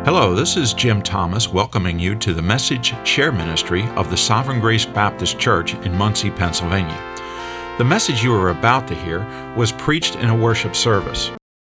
Hello, this is Jim Thomas welcoming you to the Message Share Ministry of the Sovereign Grace Baptist Church in Muncie, Pennsylvania. The message you are about to hear was preached in a worship service.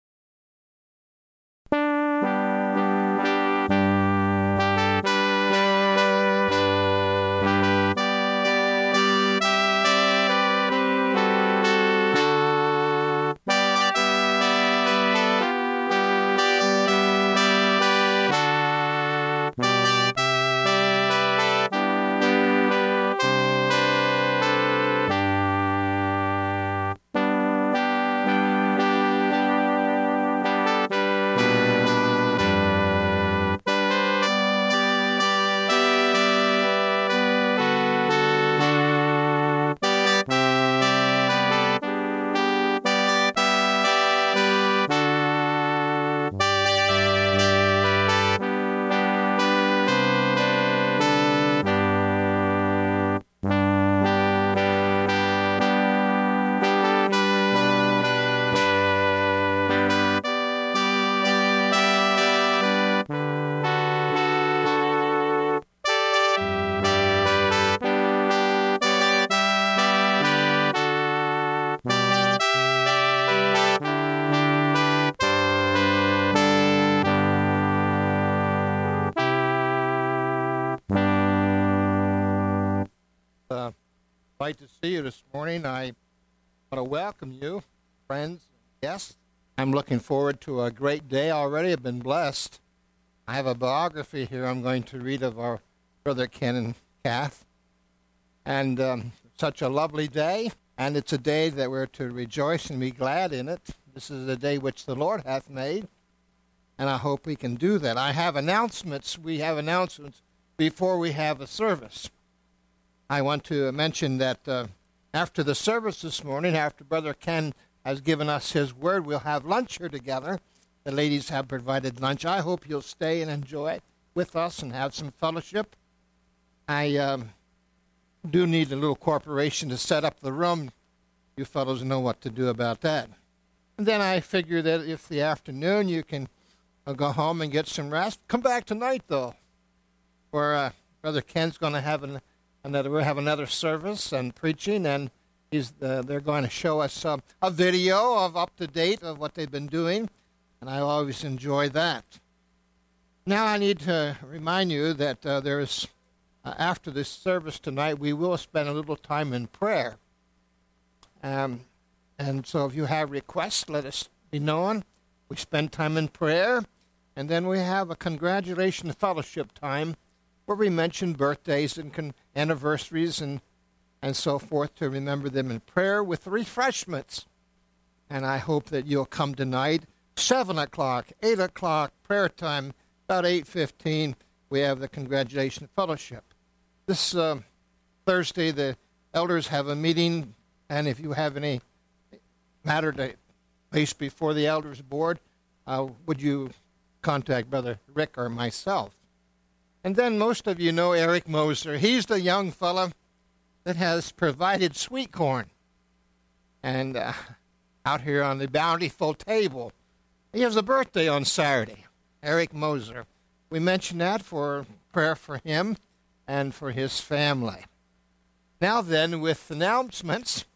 Glad to see you this morning. I want to welcome you, friends and guests. I'm looking forward to a great day already. I've been blessed. I have a biography here I'm going to read of our brother Ken and Kath. And such a lovely day, and it's a day that we're to rejoice and be glad in it. This is a day which the Lord hath made, and I hope we can do that. I have announcements. We have announcements before we have a service. I want to mention that after the service this morning, after Brother Ken has given us his word, we'll have lunch here together. The ladies have provided lunch. I hope you'll stay and enjoy it with us and have some fellowship. I do need a little corporation to set up the room. You fellows know what to do about that. And then I figure that if the afternoon you can go home and get some rest. Come back tonight, though, where Brother Ken's going to have we'll have another service and preaching, and they're going to show us a video of up-to-date of what they've been doing, and I always enjoy that. Now I need to remind you that there's after this service tonight, we will spend a little time in prayer. And so if you have requests, let us be known. We spend time in prayer, and then we have a congratulation fellowship time where we mention birthdays and anniversaries and so forth to remember them in prayer with refreshments. And I hope that you'll come tonight, 7 o'clock, 8 o'clock, prayer time, about 8:15, we have the congratulation fellowship. This Thursday, the elders have a meeting, and if you have any matter to place before the elders board, would you contact Brother Rick or myself? And then most of you know Eric Moser. He's the young fella that has provided sweet corn. And out here on the bountiful table, he has a birthday on Saturday, Eric Moser. We mention that for prayer for him and for his family. Now then, with announcements,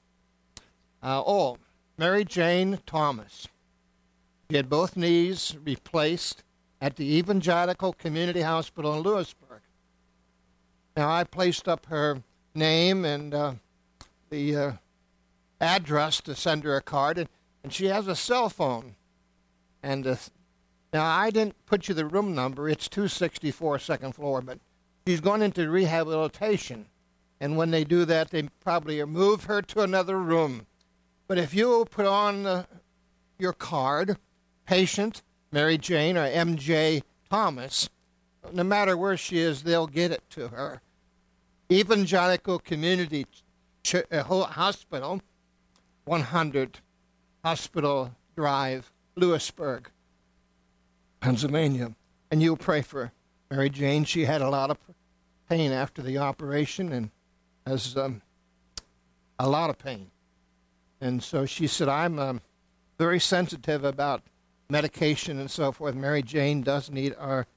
Mary Jane Thomas. She had both knees replaced at the Evangelical Community Hospital in Lewisburg. Now, I placed up her name and the address to send her a card, and she has a cell phone. And now, I didn't put you the room number. It's 264 second floor, but she's gone into rehabilitation. And when they do that, they probably move her to another room. But if you put on your card, patient Mary Jane or MJ Thomas, no matter where she is, they'll get it to her. Evangelical Community Hospital, 100 Hospital Drive, Lewisburg, Pennsylvania. And you'll pray for Mary Jane. She had a lot of pain after the operation and has a lot of pain. And so she said, I'm very sensitive about medication and so forth. Mary Jane does need our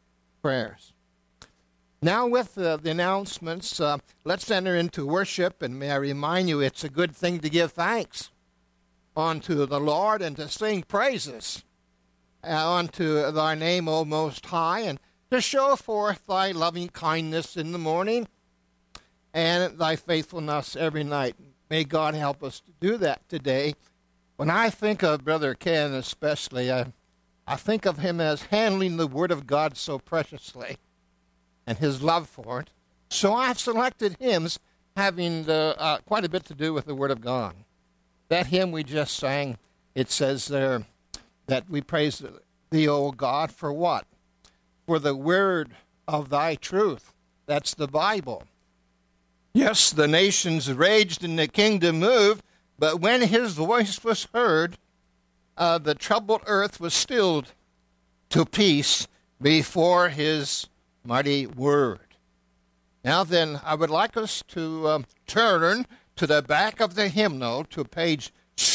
prayers. Now with the announcements, let's enter into worship, and may I remind you it's a good thing to give thanks unto the Lord and to sing praises unto thy name, O Most High, and to show forth thy loving kindness in the morning and thy faithfulness every night. May God help us to do that today. When I think of Brother Ken especially, I think of him as handling the Word of God so preciously and his love for it. So I've selected hymns having quite a bit to do with the Word of God. That hymn we just sang, it says there that we praise thee, O God, for what? For the word of thy truth. That's the Bible. Yes, the nations raged and the kingdom moved, but when his voice was heard, the troubled earth was stilled to peace before his mighty word. Now then, I would like us to turn to the back of the hymnal to page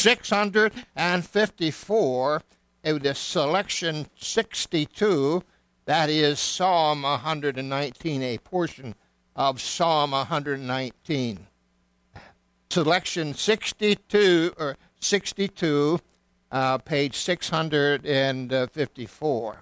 654, it is selection 62, that is Psalm 119, a portion of Psalm 119. Selection 62, page 654.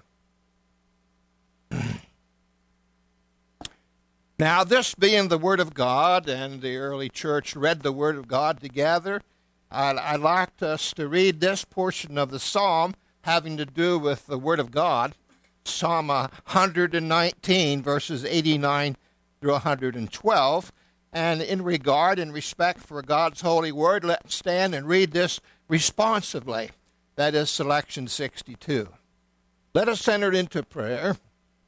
Now, this being the Word of God, and the early church read the Word of God together, I'd like us to read this portion of the psalm having to do with the Word of God, Psalm 119, verses 89 through 112. And in regard and respect for God's holy word, let's stand and read this responsively. That is selection 62. Let us enter into prayer.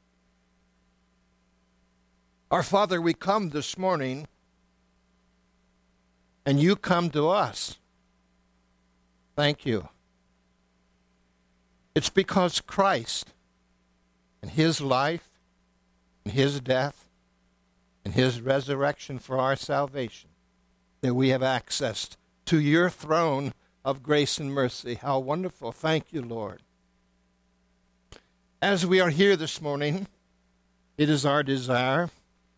Our Father, we come this morning, and you come to us. Thank you. It's because Christ and his life and his death and his resurrection for our salvation that we have access to your throne of grace and mercy. How wonderful. Thank you, Lord. As we are here this morning, it is our desire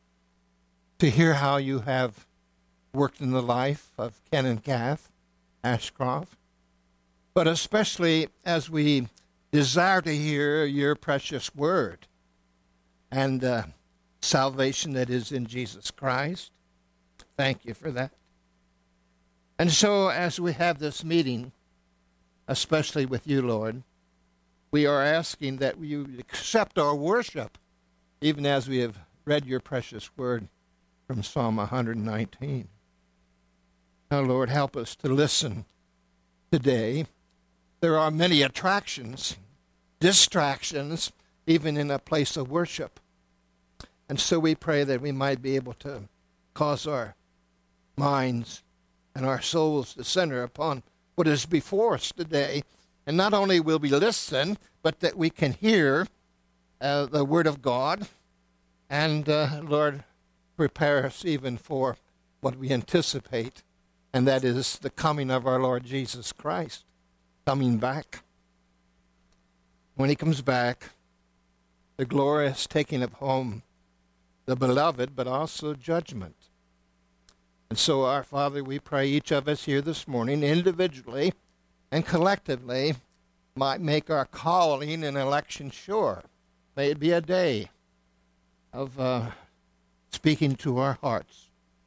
to hear how you have worked in the life of Ken and Kath Ashcroft, but especially as we desire to hear your precious word and salvation that is in Jesus Christ. Thank you for that. And so as we have this meeting, especially with you, Lord, we are asking that you accept our worship, even as we have read your precious word from Psalm 119. Now, Lord, help us to listen today. There are many attractions, distractions, even in a place of worship. And so we pray that we might be able to cause our minds and our souls to center upon what is before us today. And not only will we listen, but that we can hear the Word of God. And, Lord, prepare us even for what we anticipate, and that is the coming of our Lord Jesus Christ, coming back. When he comes back, the glorious taking of home the beloved, but also judgment. And so, our Father, we pray each of us here this morning, individually and collectively, might make our calling and election sure. May it be a day of speaking to our hearts.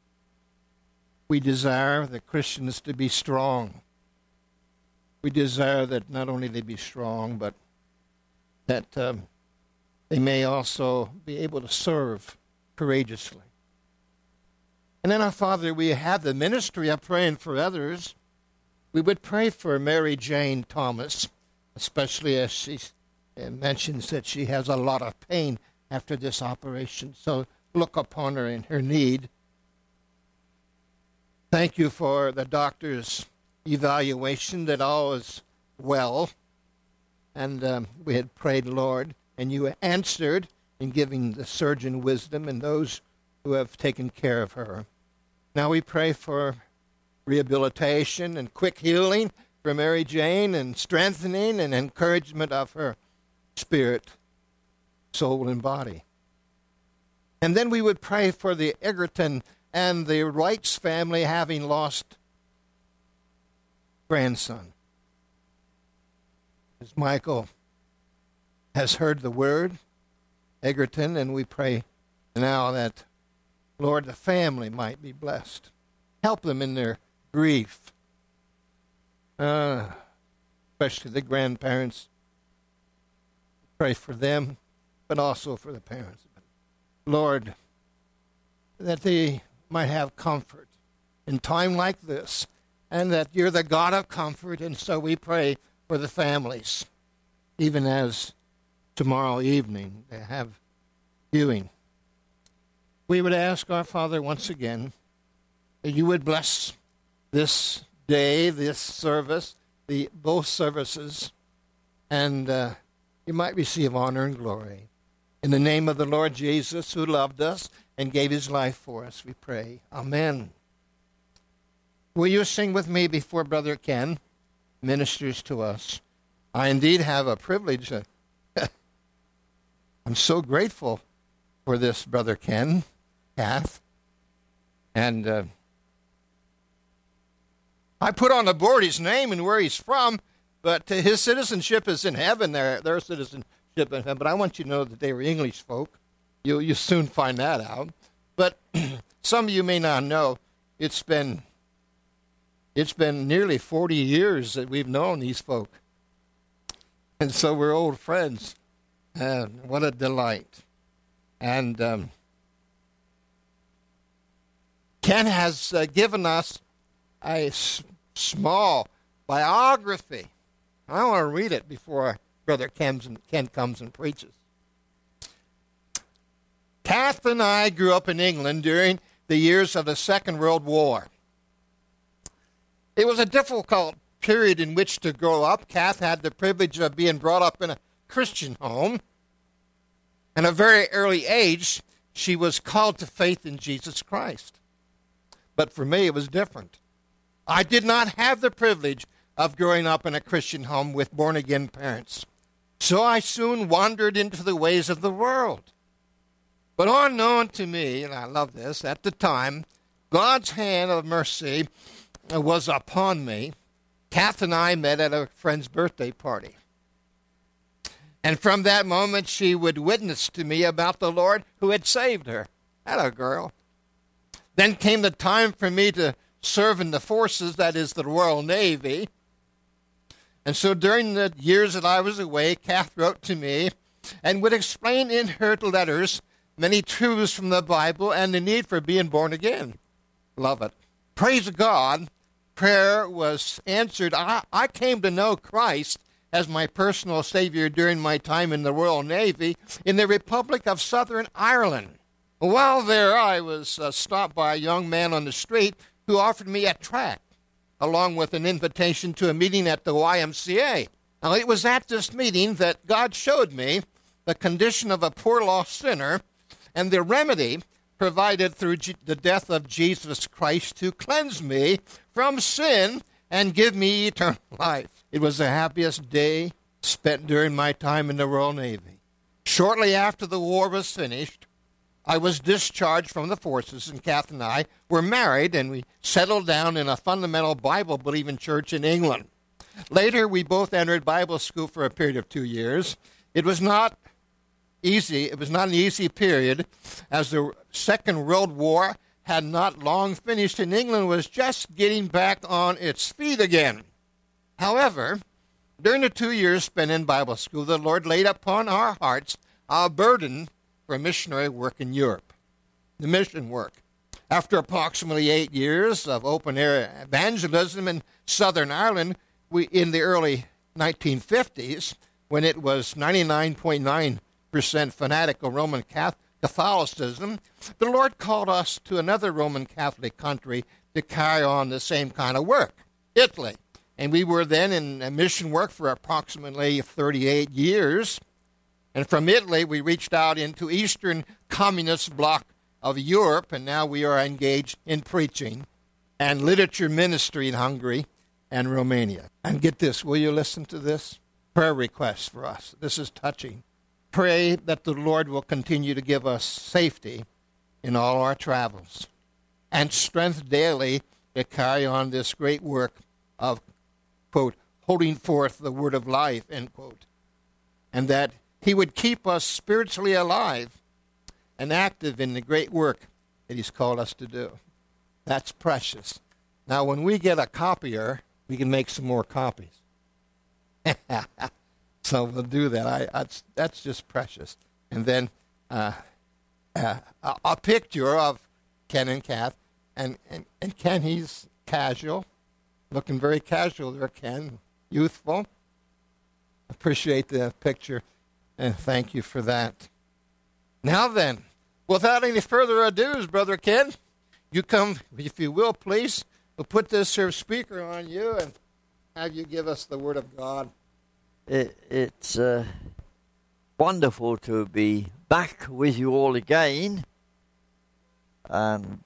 We desire the Christians to be strong. We desire that not only they be strong, but that they may also be able to serve courageously. And then, our Father, we have the ministry of praying for others. We would pray for Mary Jane Thomas, especially as she mentions that she has a lot of pain after this operation. So look upon her in her need. Thank you for the doctor's evaluation that all is well. And we had prayed, Lord, and you answered in giving the surgeon wisdom and those who have taken care of her. Now we pray for rehabilitation and quick healing for Mary Jane and strengthening and encouragement of her spirit soul and body. And then we would pray for the Egerton and the Wrights family having lost grandson. As Michael has heard the word, Egerton, and we pray now that, Lord, the family might be blessed. Help them in their grief, especially the grandparents. Pray for them, but also for the parents. Lord, that they might have comfort in time like this, and that you're the God of comfort, and so we pray for the families, even as tomorrow evening they have viewing. We would ask our Father once again that you would bless this day, this service, both services, and you might receive honor and glory. In the name of the Lord Jesus, who loved us and gave his life for us, we pray. Amen. Will you sing with me before Brother Ken ministers to us? I indeed have a privilege. I'm so grateful for this, Brother Ken, Kath. And I put on the board his name and where he's from, but his citizenship is in heaven, their citizenship in heaven. But I want you to know that they were English folk. You'll soon find that out. But some of you may not know, it's been nearly 40 years that we've known these folk. And so we're old friends. What a delight. And Ken has given us a small biography. I want to read it before Brother Ken comes and preaches. Kath and I grew up in England during the years of the Second World War. It was a difficult period in which to grow up. Kath had the privilege of being brought up in a Christian home. At a very early age, she was called to faith in Jesus Christ. But for me, it was different. I did not have the privilege of growing up in a Christian home with born-again parents. So I soon wandered into the ways of the world. But unknown to me, and I love this, at the time, God's hand of mercy was upon me. Kath and I met at a friend's birthday party. And from that moment, she would witness to me about the Lord who had saved her. Hello, girl. Then came the time for me to serve in the forces, that is the Royal Navy. And so during the years that I was away, Kath wrote to me and would explain in her letters many truths from the Bible and the need for being born again. Love it. Praise God, prayer was answered. I came to know Christ as my personal Savior during my time in the Royal Navy in the Republic of Southern Ireland. While there, I was stopped by a young man on the street who offered me a tract, along with an invitation to a meeting at the YMCA. Now, it was at this meeting that God showed me the condition of a poor lost sinner and the remedy provided through the death of Jesus Christ to cleanse me from sin and give me eternal life. It was the happiest day spent during my time in the Royal Navy. Shortly after the war was finished, I was discharged from the forces, and Kath and I were married, and we settled down in a fundamental Bible-believing church in England. Later, we both entered Bible school for a period of 2 years. It was not easy. It was not an easy period, as the Second World War had not long finished, and England was just getting back on its feet again. However, during the 2 years spent in Bible school, the Lord laid upon our hearts a burden for missionary work in Europe, the mission work. After approximately 8 years of open-air evangelism in Southern Ireland, in the early 1950s, when it was 99.9% fanatical Roman Catholicism, the Lord called us to another Roman Catholic country to carry on the same kind of work, Italy. And we were then in mission work for approximately 38 years. And from Italy, we reached out into Eastern Communist bloc of Europe, and now we are engaged in preaching and literature ministry in Hungary and Romania. And get this, will you listen to this? Prayer request for us. This is touching. pray that the Lord will continue to give us safety in all our travels and strength daily to carry on this great work of, quote, holding forth the word of life, end quote, and that he would keep us spiritually alive and active in the great work that he's called us to do. That's precious. Now, when we get a copier, we can make some more copies. So we'll do that. That's just precious. And then a picture of Ken and Kath. And Ken, he's casual, looking very casual there, Ken, youthful. Appreciate the picture, and thank you for that. Now then, without any further ado, Brother Ken, you come, if you will, please. We'll put this here speaker on you and have you give us the Word of God. It's wonderful to be back with you all again. And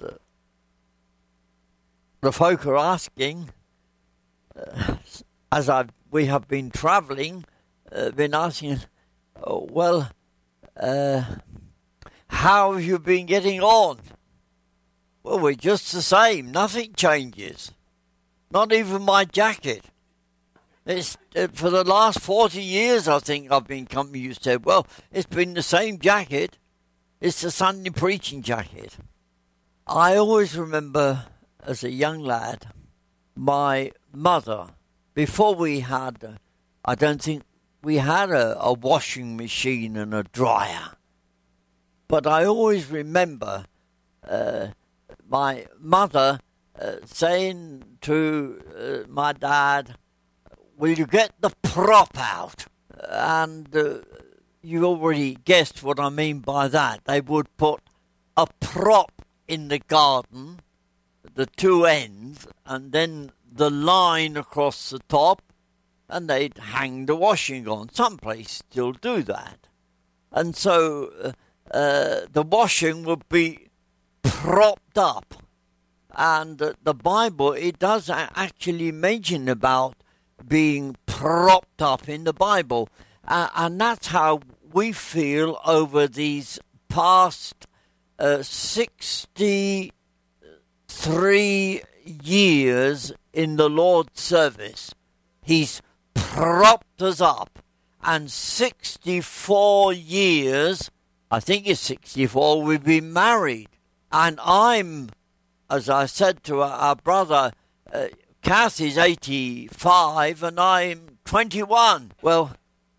the folk are asking, we have been travelling, been asking, how have you been getting on? Well, we're just the same. Nothing changes. Not even my jacket. It's for the last 40 years, I think I've been coming. You said, well, it's been the same jacket. It's the Sunday preaching jacket. I always remember, as a young lad, my mother, before we had, I don't think we had a washing machine and a dryer. But I always remember my mother saying to my dad, will you get the prop out? And you already guessed what I mean by that. They would put a prop in the garden, the two ends, and then the line across the top, and they'd hang the washing on. Some places still do that. And so the washing would be propped up. And the Bible, it does actually mention about being propped up in the Bible. And that's how we feel over these past 63 years in the Lord's service. He's propped us up. And 64 years, I think it's 64, we've been married. And I'm, as I said to our brother, Cass is 85 and I'm 21. Well,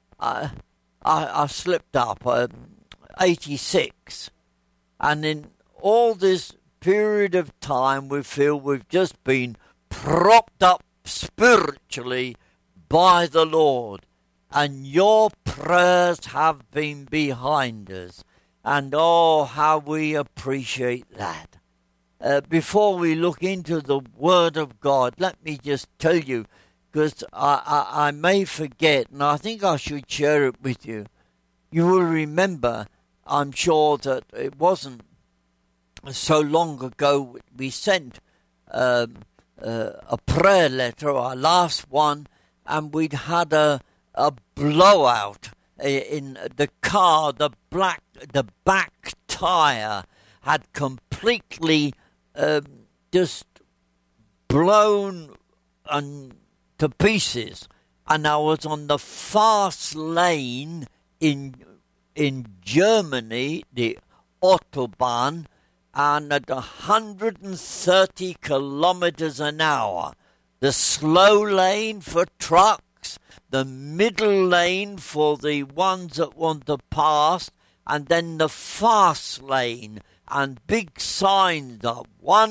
I slipped up, 86. And in all this period of time, we feel we've just been propped up spiritually by the Lord. And your prayers have been behind us. And oh, how we appreciate that. Before we look into the Word of God, let me just tell you, because I may forget, and I think I should share it with you. You will remember, I'm sure, that it wasn't so long ago we sent a prayer letter, our last one, and we'd had a blowout in the car. The back tyre had completely just blown to pieces, and I was on the fast lane in Germany, the Autobahn, and at 130 kilometers an hour. The slow lane for trucks, the middle lane for the ones that want to pass, and then the fast lane, and big signs up,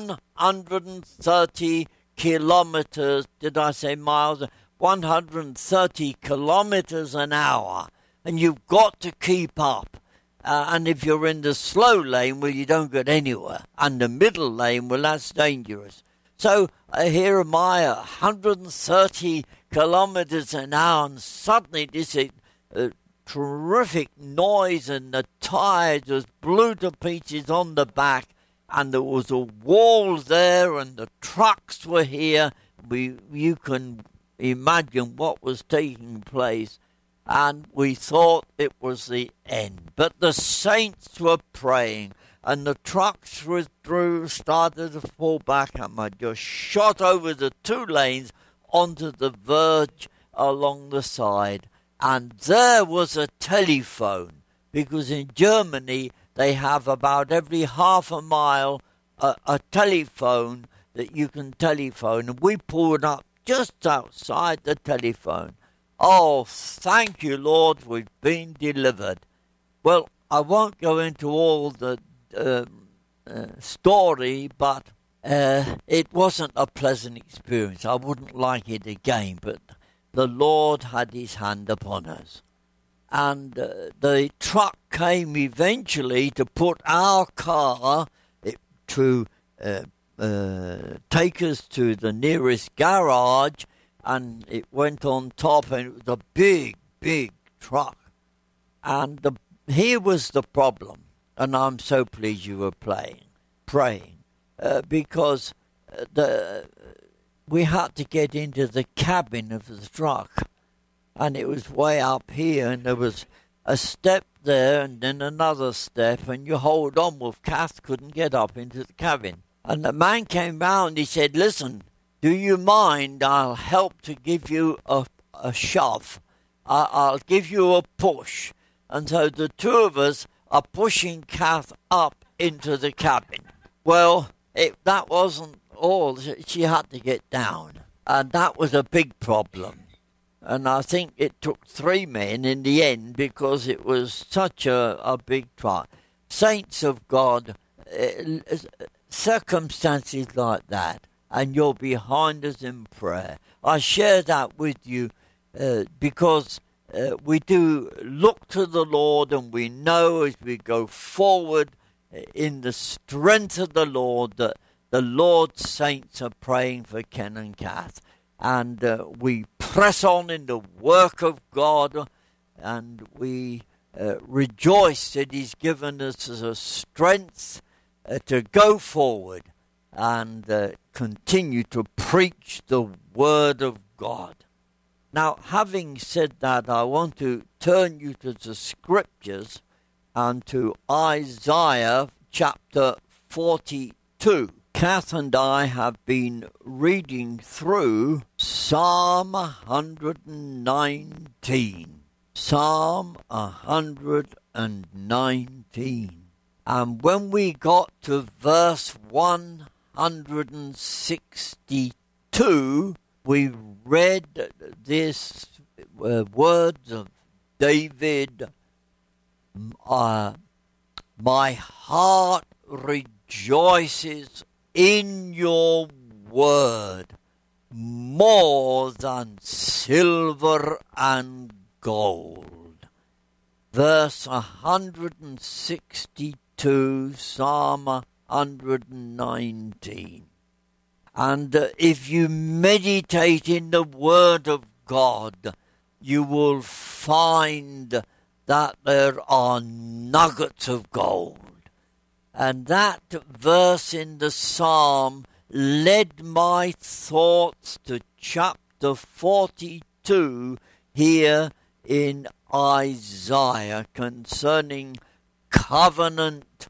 130 kilometers, did I say miles? 130 kilometers an hour. And you've got to keep up. And if you're in the slow lane, well, you don't get anywhere. And the middle lane, well, that's dangerous. So here am I, 130 kilometers an hour, and suddenly this terrific noise, and the tires just blew to pieces on the back, and there was a wall there, and the trucks were here. You can imagine what was taking place. and we thought it was the end. But the saints were praying, and the trucks withdrew, started to fall back, and I just shot over the 2 lanes onto the verge along the side. And there was a telephone, because in Germany they have about every half a mile a telephone that you can telephone. And we pulled up just outside the telephone. Oh, thank you, Lord, we've been delivered. Well, I won't go into all the story, but it wasn't a pleasant experience. I wouldn't like it again, but the Lord had his hand upon us. And the truck came eventually to put our car to take us to the nearest garage, and it went on top, and it was a big, big truck. And here was the problem, and I'm so pleased you were praying, because we had to get into the cabin of the truck, and it was way up here, and there was a step there and then another step, and you hold on with Kath couldn't get up into the cabin. And the man came round, he said, listen, do you mind? I'll help to give you a shove. I'll give you a push. And so the 2 of us are pushing Kath up into the cabin. Well, that wasn't all. She had to get down. And that was a big problem. And I think it took 3 men in the end, because it was such a big truck. Saints of God, circumstances like that, and you're behind us in prayer. I share that with you because we do look to the Lord, and we know as we go forward in the strength of the Lord that the Lord's saints are praying for Ken and Kath. And we press on in the work of God, and we rejoice that he's given us a strength to go forward and continue to preach the word of God. Now, having said that, I want to turn you to the scriptures and to Isaiah chapter 42. Kath and I have been reading through Psalm 119. Psalm 119. And when we got to verse 162, we read this words of David, my heart rejoices in your word more than silver and gold. Verse 162, Psalm 119. And if you meditate in the word of God, you will find that there are nuggets of gold. And that verse in the psalm led my thoughts to chapter 42 here in Isaiah concerning covenant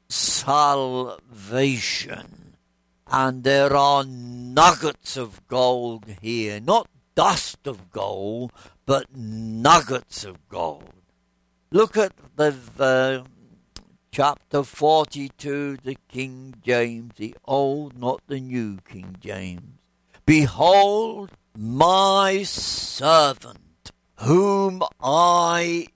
salvation. And there are nuggets of gold here, not dust of gold, but nuggets of gold. Look at the chapter 42, the King James, the old, not the new King James. Behold, my servant, whom I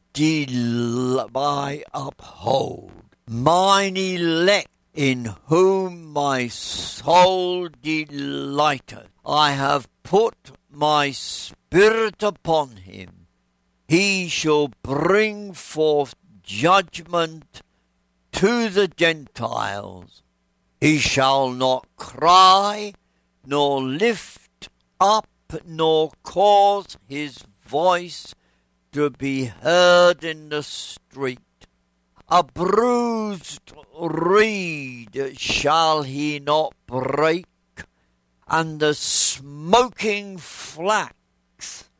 uphold, mine elect, in whom my soul delighteth. I have put my spirit upon him. He shall bring forth judgment to the Gentiles. He shall not cry, nor lift up, nor cause his voice to be heard in the street. A bruised reed shall he not break, and the smoking flax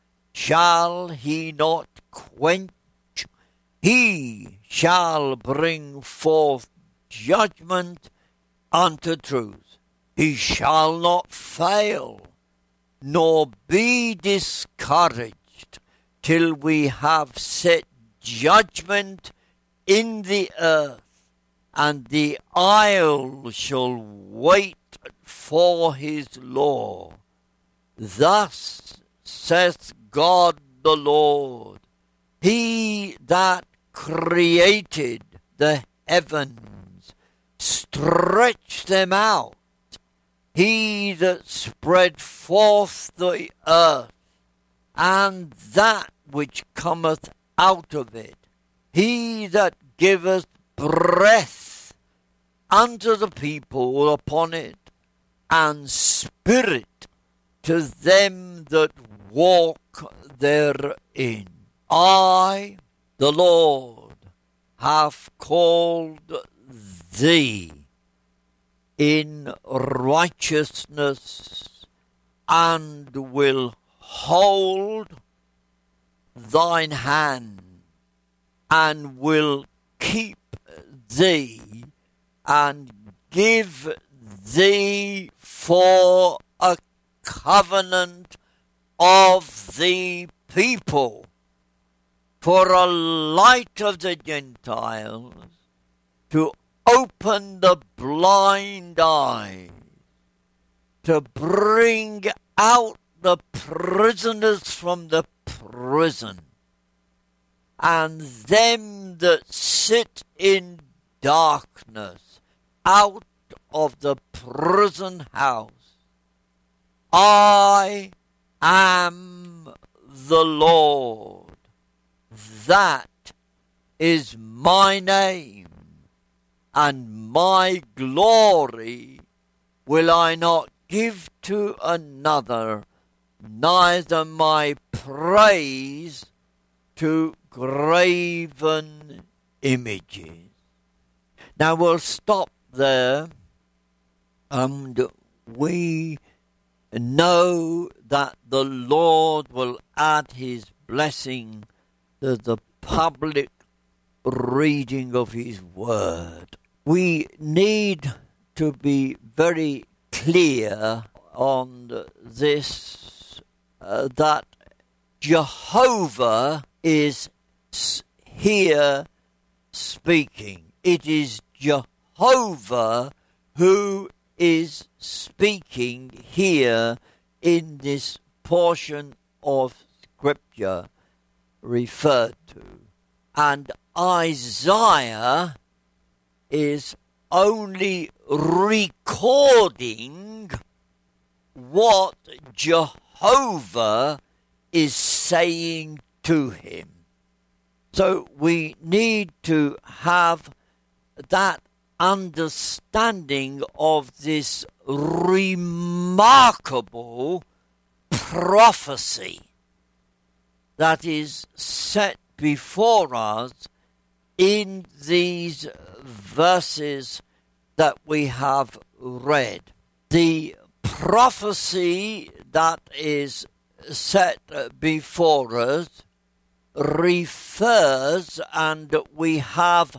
shall he not quench. He shall bring forth judgment unto truth. He shall not fail, nor be discouraged, till we have set judgment in the earth, and the isle shall wait for his law. Thus saith God the Lord, he that created the heavens, stretched them out, he that spread forth the earth, and that which cometh out of it, he that giveth breath unto the people upon it, and spirit to them that walk therein. I, the Lord, have called thee in righteousness, and will hold thine hand, and will keep thee, and give thee for a covenant of the people, for a light of the Gentiles, to open the blind eyes, to bring out the prisoners from the prison, and them that sit in darkness out of the prison house. I am the Lord. That is my name, and my glory will I not give to another, neither my praise to graven images. Now we'll stop there, and we know that the Lord will add his blessing to the public reading of his word. We need to be very clear on this, that Jehovah is here speaking. It is Jehovah who is speaking here in this portion of Scripture referred to. And Isaiah is only recording what Jehovah is saying to him. So we need to have that understanding of this remarkable prophecy that is set before us in these verses that we have read. The prophecy that is set before us refers, and we have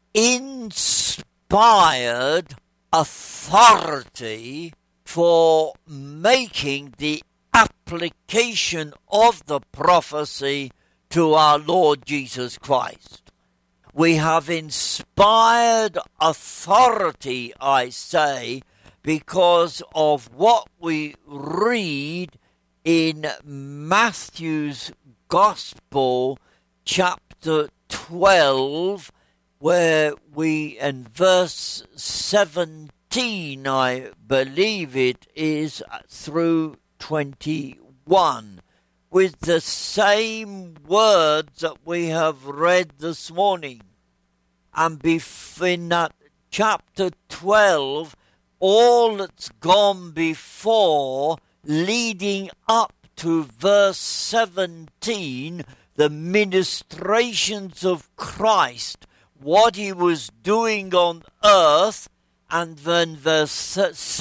inspired authority for making the application of the prophecy to our Lord Jesus Christ. We have inspired authority, I say, because of what we read in Matthew's Gospel, chapter 12, where we, in verse 17, I believe it is, through 21, with the same words that we have read this morning. And in that chapter 12, all that's gone before, leading up to verse 17, the ministrations of Christ, what he was doing on earth, and then verse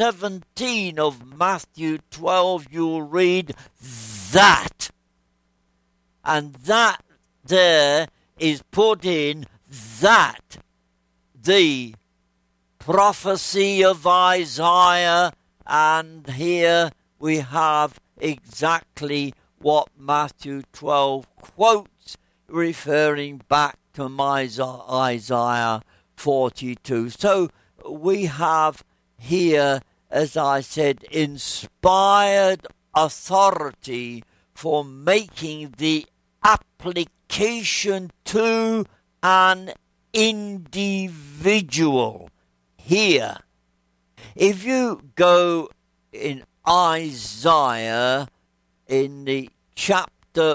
17 of Matthew 12, you'll read that And that there is put in that the prophecy of Isaiah, and here we have exactly what Matthew 12 quotes, referring back to Isaiah 42. So we have here, as I said, inspired authority for making the application to an individual. Here, if you go in Isaiah in the chapter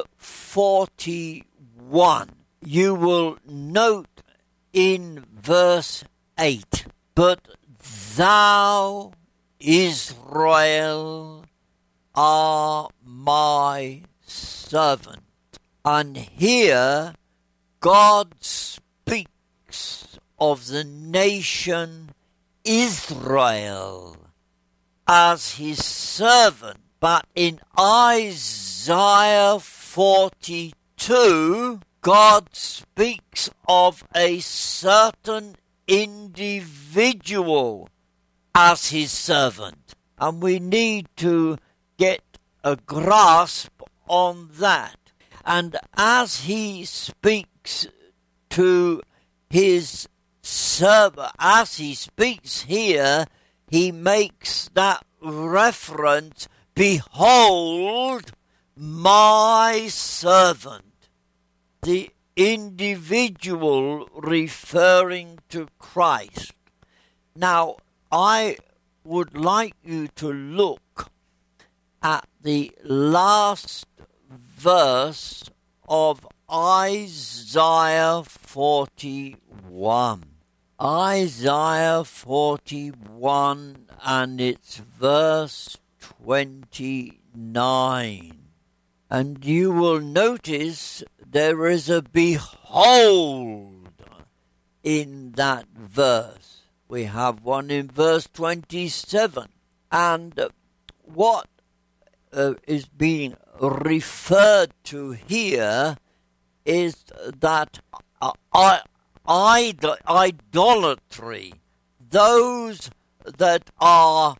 41, you will note in verse 8, "But thou, Israel, are my servant." And here God speaks of the nation Israel as his servant. But in Isaiah 42, God speaks of a certain individual as his servant. And we need to get a grasp on that. And as he speaks to his servant, as he speaks here, he makes that reference, "Behold, my servant." The individual referring to Christ. Now, I would like you to look at the last verse of Isaiah 41. Isaiah 41 and it's verse 29. And you will notice there is a "behold" in that verse. We have one in verse 27. And what is being referred to here is that idolatry, those that are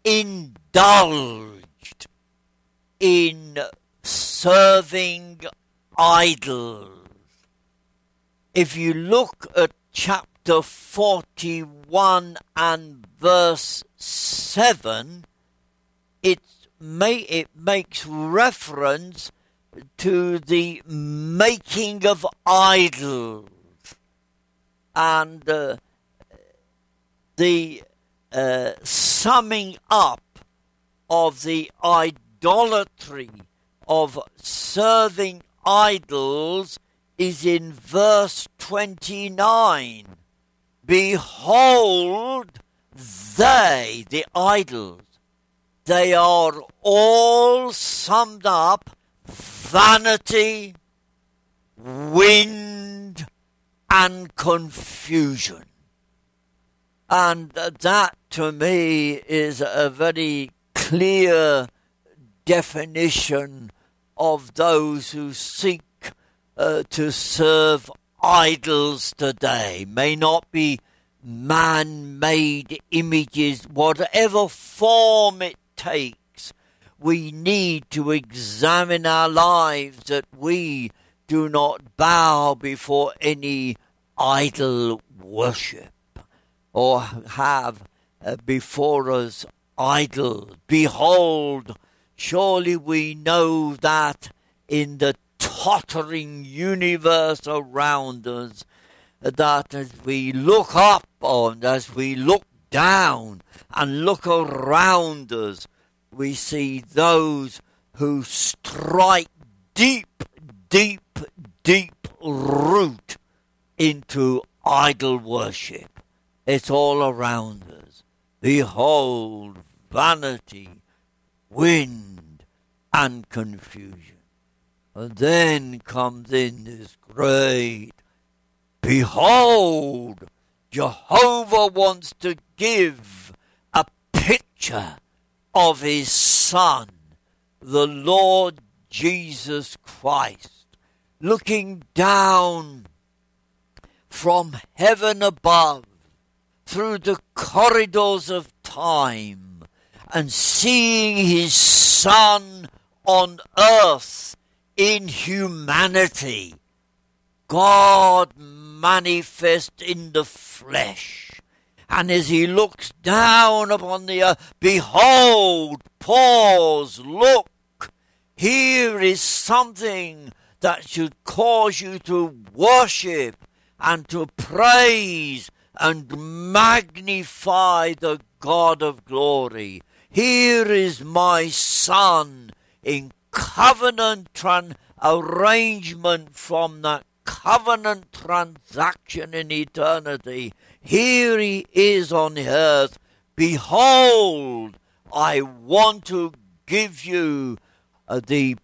indulged in serving idols. If you look at chapter 41 and verse 7, it makes reference to the making of idols and the summing up of the idolatry of serving idols is in verse 29. "Behold, they," the idols, "they are all summed up vanity, wind, and confusion." And that to me is a very clear definition of those who seek to serve idols today. May not be man-made images, whatever form it takes. We need to examine our lives that we do not bow before any idol worship or have before us idols. Behold, surely we know that in the tottering universe around us, that as we look up and as we look down and look around us, we see those who strike deep, deep, deep root into idol worship. It's all around us. Behold, vanity, wind, and confusion. And then comes in this great, behold, Jehovah wants to give a picture of his Son, the Lord Jesus Christ. looking down from heaven above through the corridors of time and seeing his Son on earth in humanity, God manifest in the flesh. And as he looks down upon the earth, behold, pause, look, here is something that should cause you to worship and to praise and magnify the God of glory. Here is my Son in covenant arrangement from that covenant transaction in eternity. Here he is on earth. Behold, I want to give you a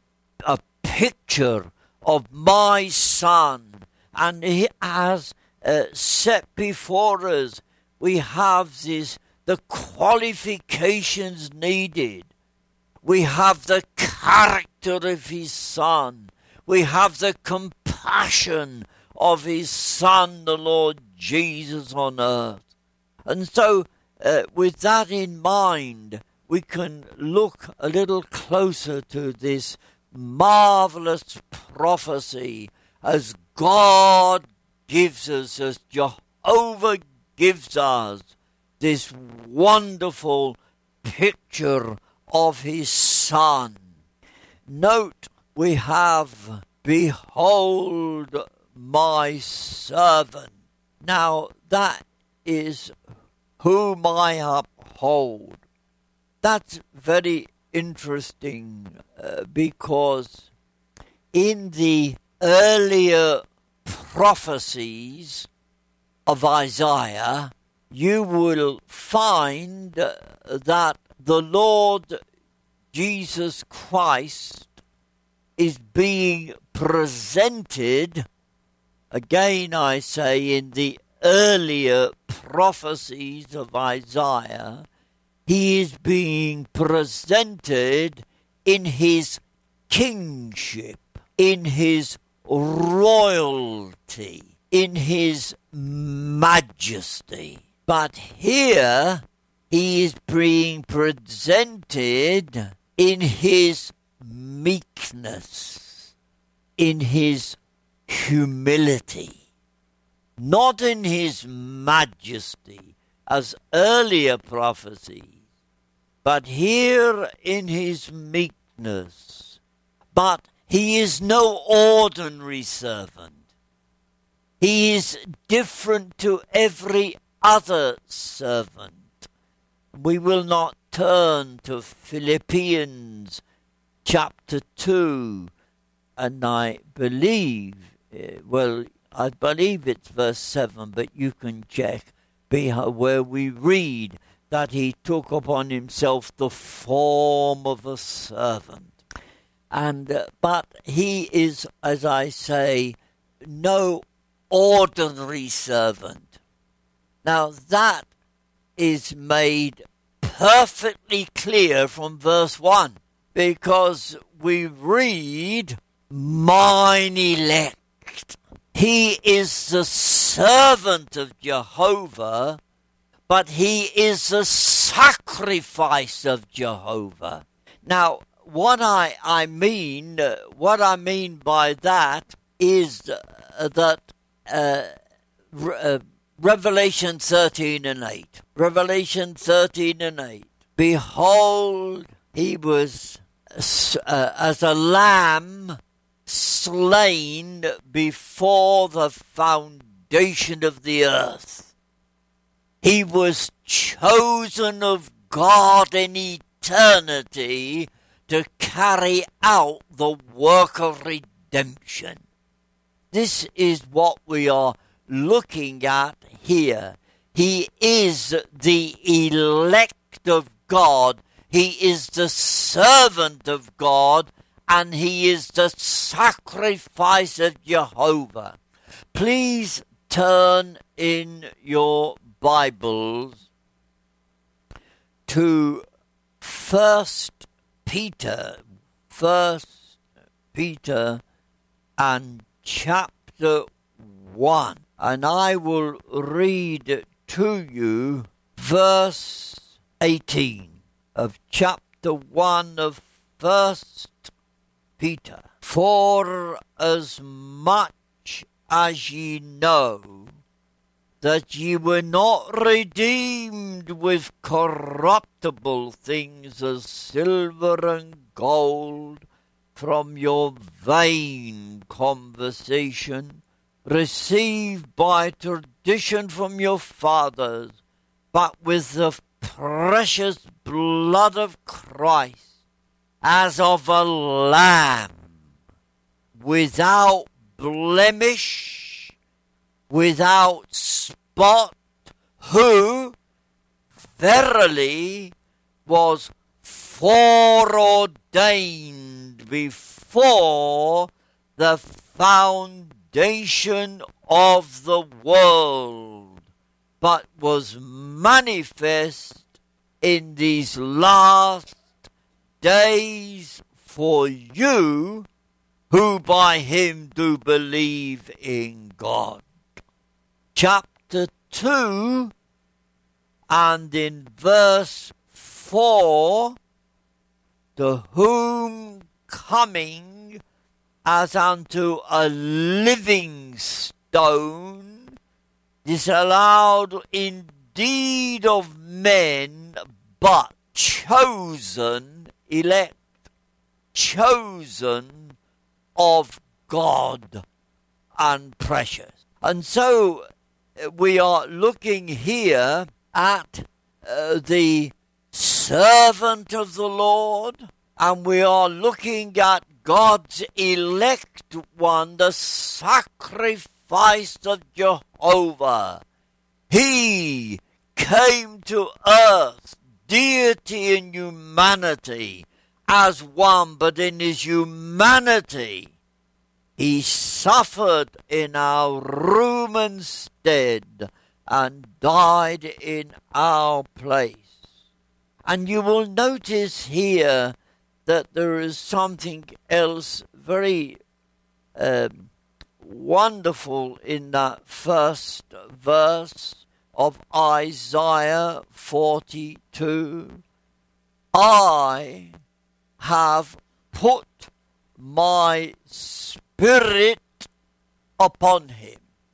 picture of my Son. And he has set before us, we have the qualifications needed. We have the character of his Son. We have the compassion of his Son, the Lord Jesus, on earth. And so, with that in mind, we can look a little closer to this marvelous prophecy as God gives us, as Jehovah gives us, this wonderful picture of his Son. Note, we have, behold my servant. Now, that is whom I uphold. That's very interesting because in the earlier prophecies of Isaiah, you will find that the Lord Jesus Christ is being presented, again I say, in the earlier prophecies of Isaiah, he is being presented in his kingship, in his royalty, in his majesty. But here he is being presented in his meekness, in his humility, not in his majesty as earlier prophecies, but here in his meekness. But he is no ordinary servant. He is different to every other servant. We will not turn to Philippians chapter 2, and I believe it's verse 7, but you can check, where we read that he took upon himself the form of a servant. But he is, as I say, no ordinary servant. Now that is made perfectly clear from verse 1, because we read, mine elect. He is the servant of Jehovah, but he is the sacrifice of Jehovah. Now, what I mean by that is that Revelation 13 and 8. Revelation 13 and 8. Behold, he was as a lamb slain before the foundation of the earth. He was chosen of God in eternity to carry out the work of redemption. This is what we are looking at here. He is the elect of God. He is the servant of God, and he is the sacrifice of Jehovah. Please turn in your Bibles to 1 Peter and chapter 1, and I will read to you verse 18 of chapter 1 of 1 Peter. For as much as ye know that ye were not redeemed with corruptible things as silver and gold from your vain conversation, received by tradition from your fathers, but with the precious blood of Christ, as of a lamb, without blemish, without spot, who verily was foreordained before the foundation of the world, but was manifest in these last days for you who by him do believe in God. Chapter 2 and in verse 4, to whom coming as unto a living stone, disallowed indeed of men, but chosen, elect, chosen of God and precious. And so we are looking here at the servant of the Lord, and we are looking at God's elect one, the sacrifice of Jehovah. He came to earth, deity and humanity, as one, but in his humanity he suffered in our room and stead and died in our place. And you will notice here that there is something else very wonderful in that first verse of Isaiah 42. I have put my spirit upon him.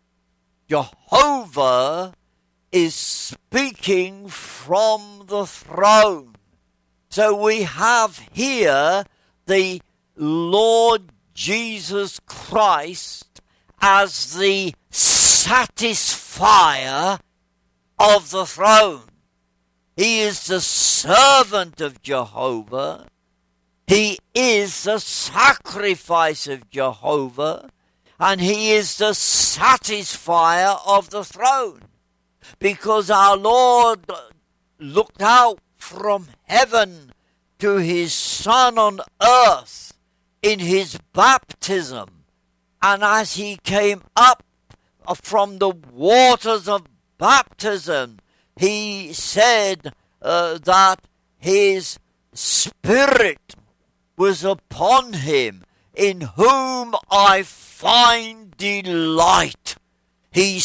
Jehovah is speaking from the throne. So we have here the Lord Jesus Christ as the satisfier of the throne. He is the servant of Jehovah. He is the sacrifice of Jehovah. And he is the satisfier of the throne. Because our Lord looked out from heaven to his Son on earth in his baptism. And as he came up from the waters of baptism, he said that his Spirit was upon him, in whom I find delight. He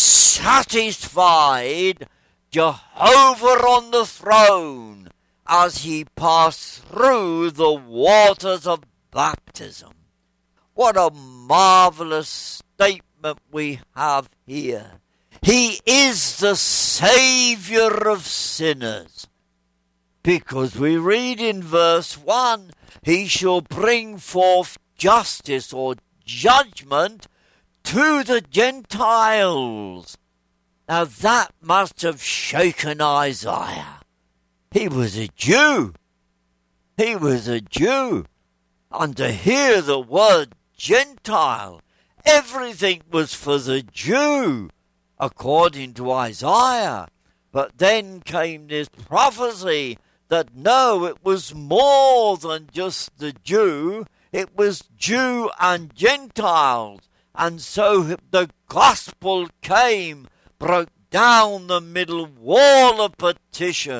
satisfied Jehovah on the throne as he passed through the waters of baptism. What a marvelous statement we have here. He is the Saviour of sinners. Because we read in verse 1, he shall bring forth justice or judgment to the Gentiles. Now that must have shaken Isaiah. He was a Jew. He was a Jew. And to hear the word Gentile, everything was for the Jew, according to Isaiah. But then came this prophecy that no, it was more than just the Jew. It was Jew and Gentiles. And so the gospel came, broke down the middle wall of partition,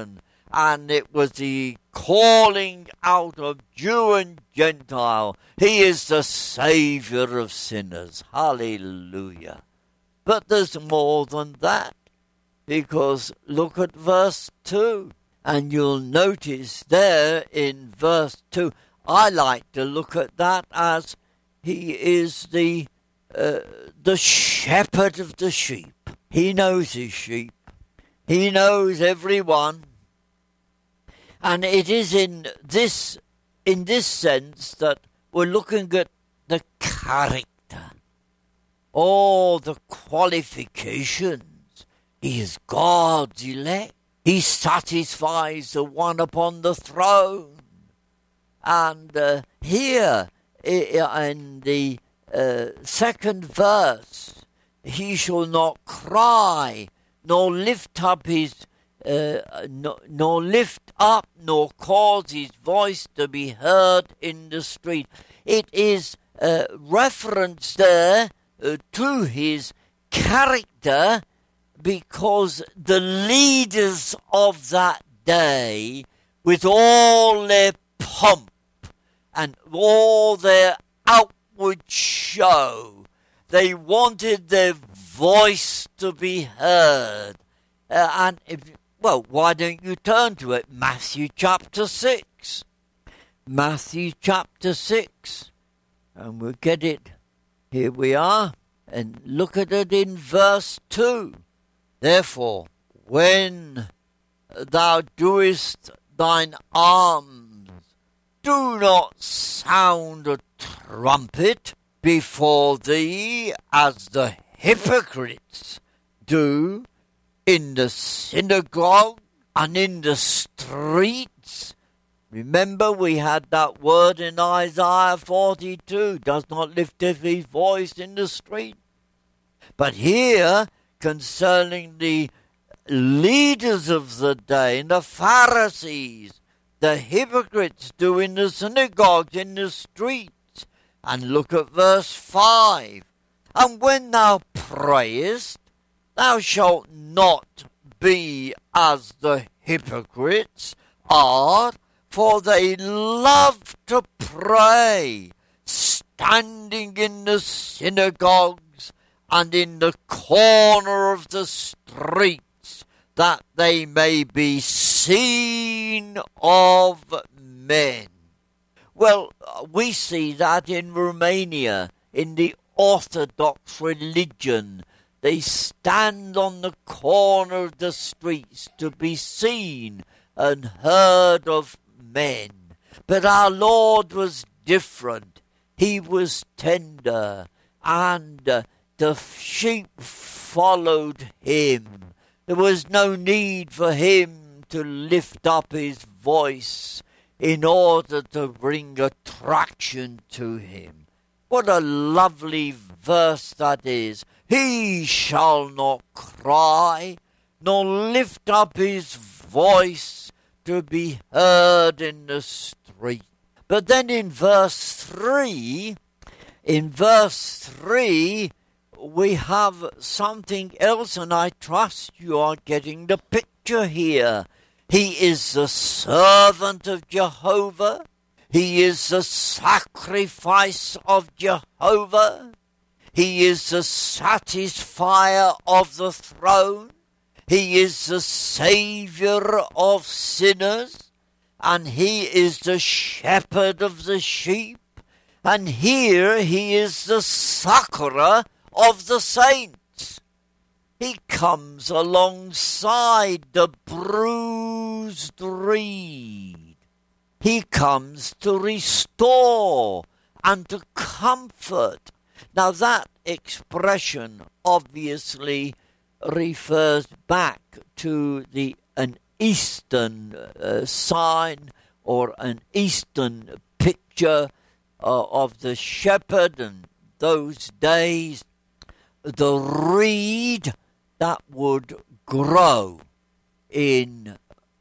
and it was the calling out of Jew and Gentile. He is the Saviour of sinners. Hallelujah. But there's more than that, because look at verse 2, and you'll notice there in verse 2, I like to look at that as he is the shepherd of the sheep. He knows his sheep. He knows everyone. And it is in this sense that we're looking at the character, all the qualifications. He is God's elect. He satisfies the one upon the throne. And here in the second verse, he shall not cry, nor lift up nor cause his voice to be heard in the street. It is reference there to his character, because the leaders of that day, with all their pomp and all their outward show, they wanted their voice to be heard. Why don't you turn to it? Matthew chapter 6. Matthew chapter 6. And we'll get it. Here we are. And look at it in verse 2. Therefore, when thou doest thine alms, do not sound a trumpet before thee, as the hypocrites do in the synagogue and in the streets. Remember, we had that word in Isaiah 42, does not lift up his voice in the street. But here, concerning the leaders of the day, and the Pharisees, the hypocrites do in the synagogues, in the streets. And look at verse 5. And when thou prayest, thou shalt not be as the hypocrites are, for they love to pray, standing in the synagogues and in the corner of the streets, that they may be seen of men. Well, we see that in Romania, in the Orthodox religion. They stand on the corner of the streets to be seen and heard of men. But our Lord was different. He was tender, and the sheep followed him. There was no need for him to lift up his voice in order to bring attraction to him. What a lovely verse that is. He shall not cry, nor lift up his voice to be heard in the street. But then in verse 3, we have something else, and I trust you are getting the picture here. He is the servant of Jehovah. He is the sacrifice of Jehovah. He is the satisfier of the throne. He is the saviour of sinners. And he is the shepherd of the sheep. And here he is the succourer of the saints. He comes alongside the bruised reed. He comes to restore and to comfort. Now that expression obviously refers back to an Eastern sign or an Eastern picture of the shepherd in those days. The reed that would grow in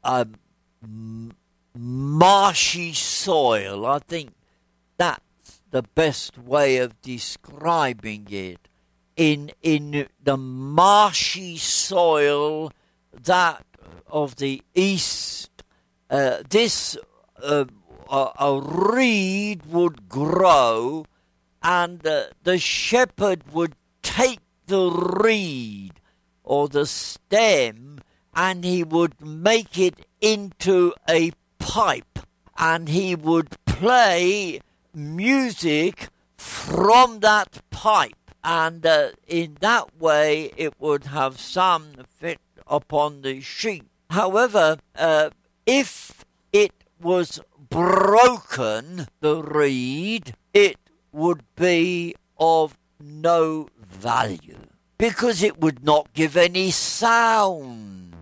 marshy soil. I think that's the best way of describing it. In the marshy soil that of the east a reed would grow, and the shepherd would take the reed or the stem, and he would make it into a pipe, and he would play music from that pipe, and in that way it would have some effect upon the sheep. However, if it was broken, the reed, it would be of no value, because it would not give any sound.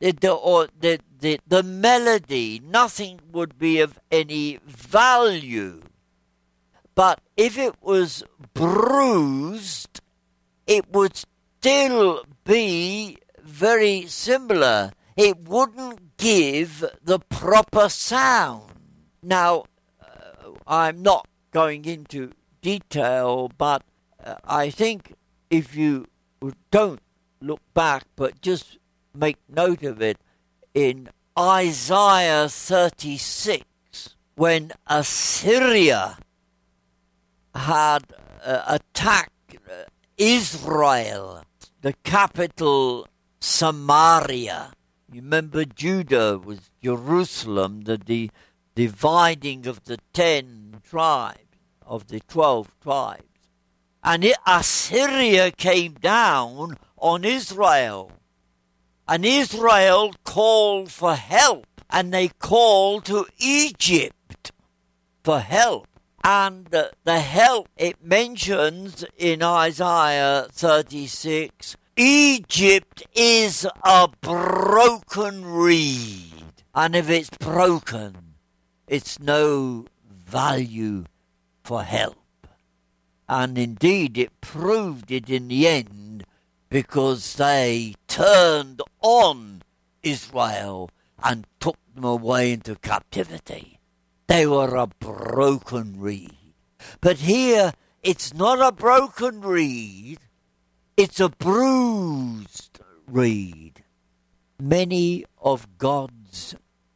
The melody, nothing would be of any value. But if it was bruised, it would still be very similar. It wouldn't give the proper sound. Now, I'm not going into detail, but I think if you don't look back, but just make note of it, in Isaiah 36, when Assyria had attacked Israel, the capital Samaria. You remember Judah was Jerusalem, the dividing of the 10 tribes, of the 12 tribes. And Assyria came down on Israel. And Israel called for help. And they called to Egypt for help. And the help it mentions in Isaiah 36, Egypt is a broken reed. And if it's broken, it's no value for help. And indeed it proved it in the end, because they turned on Israel and took them away into captivity. They were a broken reed. But here, it's not a broken reed, it's a bruised reed. Many of God's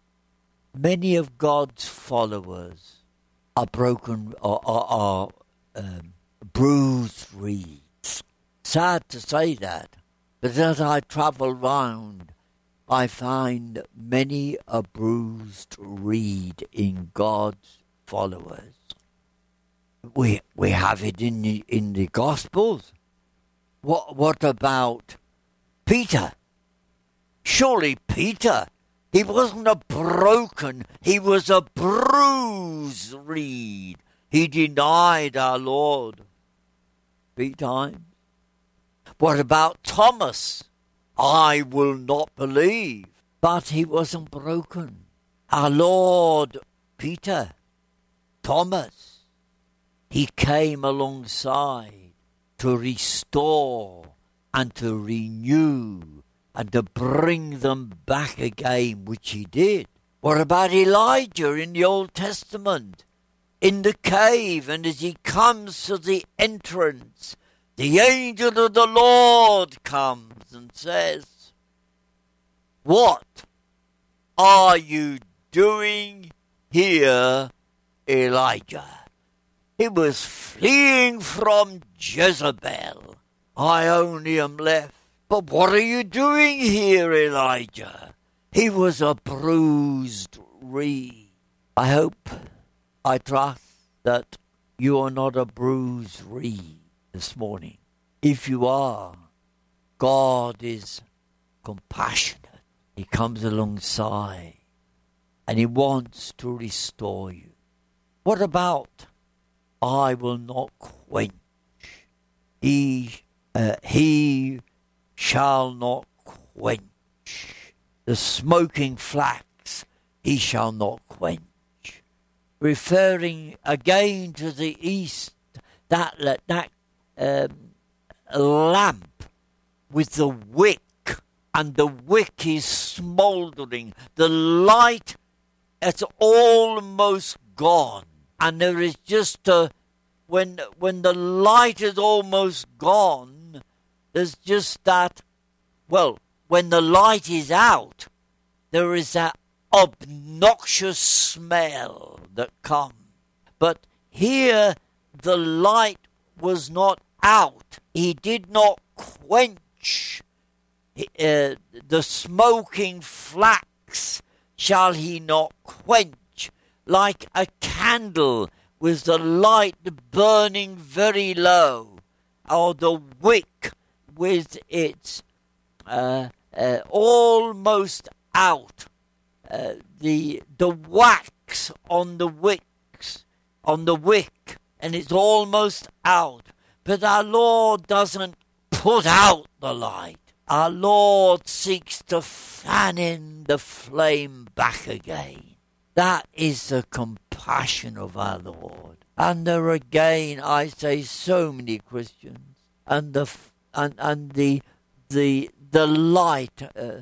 followers are broken, are bruised reeds. Sad to say that, but as I travel round, I find many a bruised reed in God's followers. We have it in the Gospels. What about Peter? Surely Peter, he wasn't a broken, he was a bruised reed. He denied our Lord 3 times. What about Thomas? I will not believe. But he wasn't broken. Our Lord Peter, Thomas, he came alongside to restore and to renew and to bring them back again, which he did. What about Elijah in the Old Testament? In the cave, and as he comes to the entrance, the angel of the Lord comes and says, "What are you doing here, Elijah?" He was fleeing from Jezebel. "I only am left. But what are you doing here, Elijah?" He was a bruised reed. I trust that you are not a bruised reed this morning. If you are, God is compassionate. He comes alongside and he wants to restore you. What about I will not quench? He shall not quench. The smoking flax he shall not quench. Referring again to the east, that lamp with the wick, and the wick is smouldering. The light is almost gone, and there is just when the light is almost gone, there's just that. Well, when the light is out, there is that obnoxious smell that comes. But here the light was not out. He did not quench the smoking flax shall he not quench, like a candle with the light burning very low, or the wick with its almost out, the wax on the wick, and it's almost out. But our Lord doesn't put out the light. Our Lord seeks to fan in the flame back again. That is the compassion of our Lord. And there again, I say, so many Christians, and the light,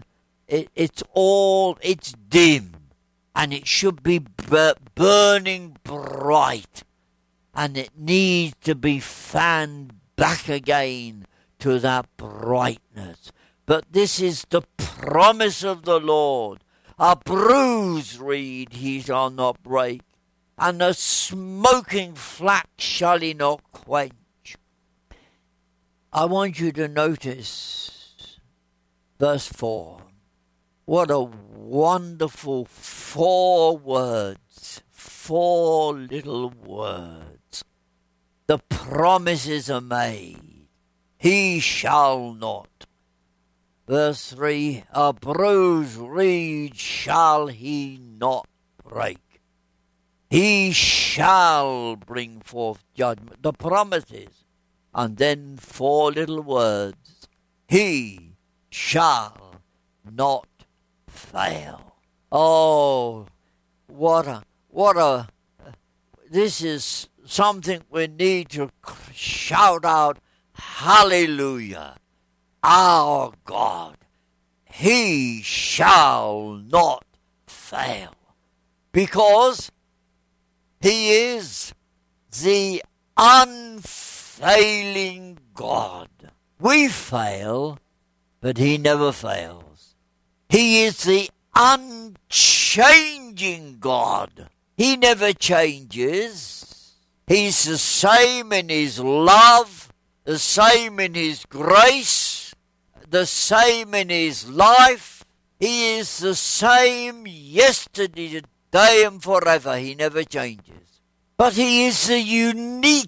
it's dim, and it should be burning bright, and it needs to be fanned back again to that brightness. But this is the promise of the Lord. A bruised reed he shall not break, and a smoking flax shall he not quench. I want you to notice verse 4. What a wonderful 4 words, 4 little words. The promises are made. He shall not. Verse 3, a bruised reed shall he not break. He shall bring forth judgment. The promises. And then 4 little words. He shall not fail. Oh, this is something we need to shout out, hallelujah. Our God, he shall not fail, because he is the unfailing God. We fail, but he never fails. He is the unchanging God. He never changes. He's the same in his love, the same in his grace, the same in his life. He is the same yesterday, today, and forever. He never changes. But he is the unique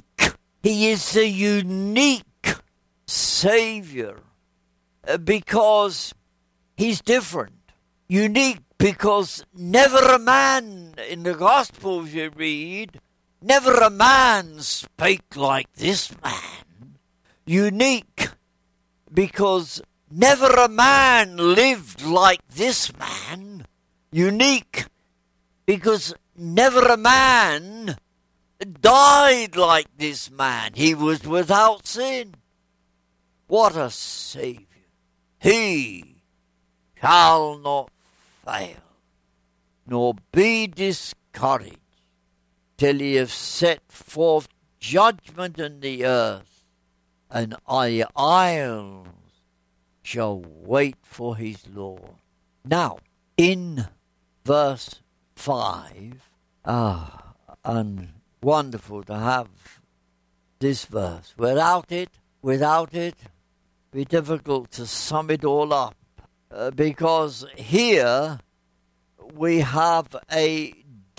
Savior, because he's different. Unique because never a man in the Gospels you read, never a man spake like this man. Unique because never a man lived like this man. Unique because never a man died like this man. He was without sin. What a Saviour. He shall not fail, nor be discouraged, till he have set forth judgment in the earth, and the isles shall wait for his law. Now, in verse 5, and wonderful to have this verse. Without it, be difficult to sum it all up, because here we have a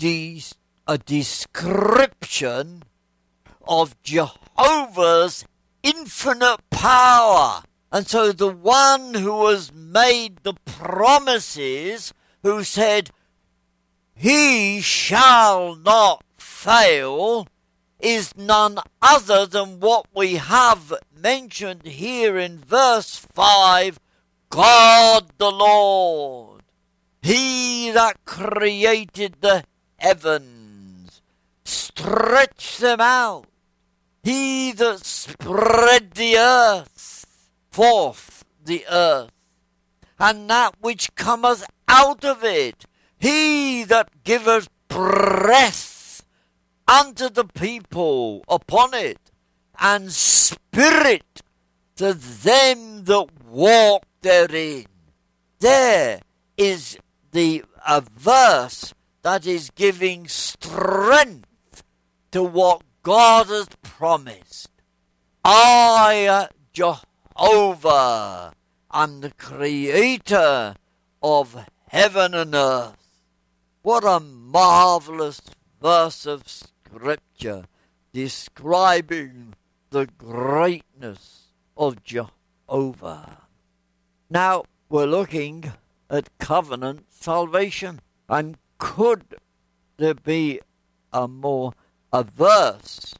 description of Jehovah's infinite power. And so the one who has made the promises, who said, he shall not fail, is none other than what we have mentioned here in verse 5, God the Lord. He that created the heavens, stretched them out. He that spread the earth, forth the earth, and that which cometh out of it. He that giveth breath unto the people upon it, and spirit to them that walk therein. There is the a verse that is giving strength to what God has promised. I, Jehovah, am the creator of heaven and earth. What a marvelous verse of Scripture describing the greatness of Jehovah. Now we're looking at covenant salvation. And could there be a verse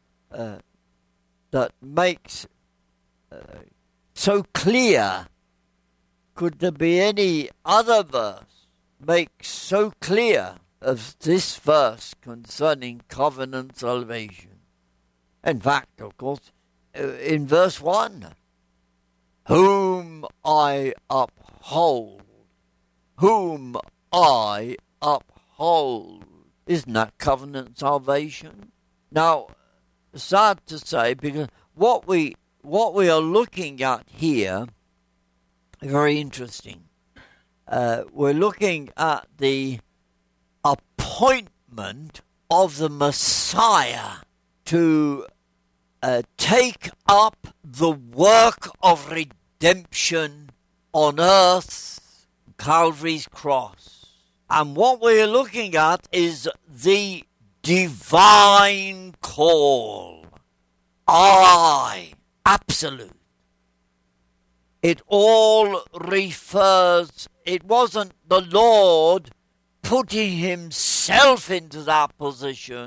that makes so clear? Could there be any other verse make so clear as this verse concerning covenant salvation? In fact, of course, in verse 1, whom I uphold, whom I uphold. Isn't that covenant salvation? Now, sad to say, because what we are looking at here, very interesting. We're looking at the appointment of the Messiah to take up the work of redemption on earth, Calvary's cross. And what we're looking at is the divine call. Absolute. It all refers, it wasn't the Lord putting himself into that position.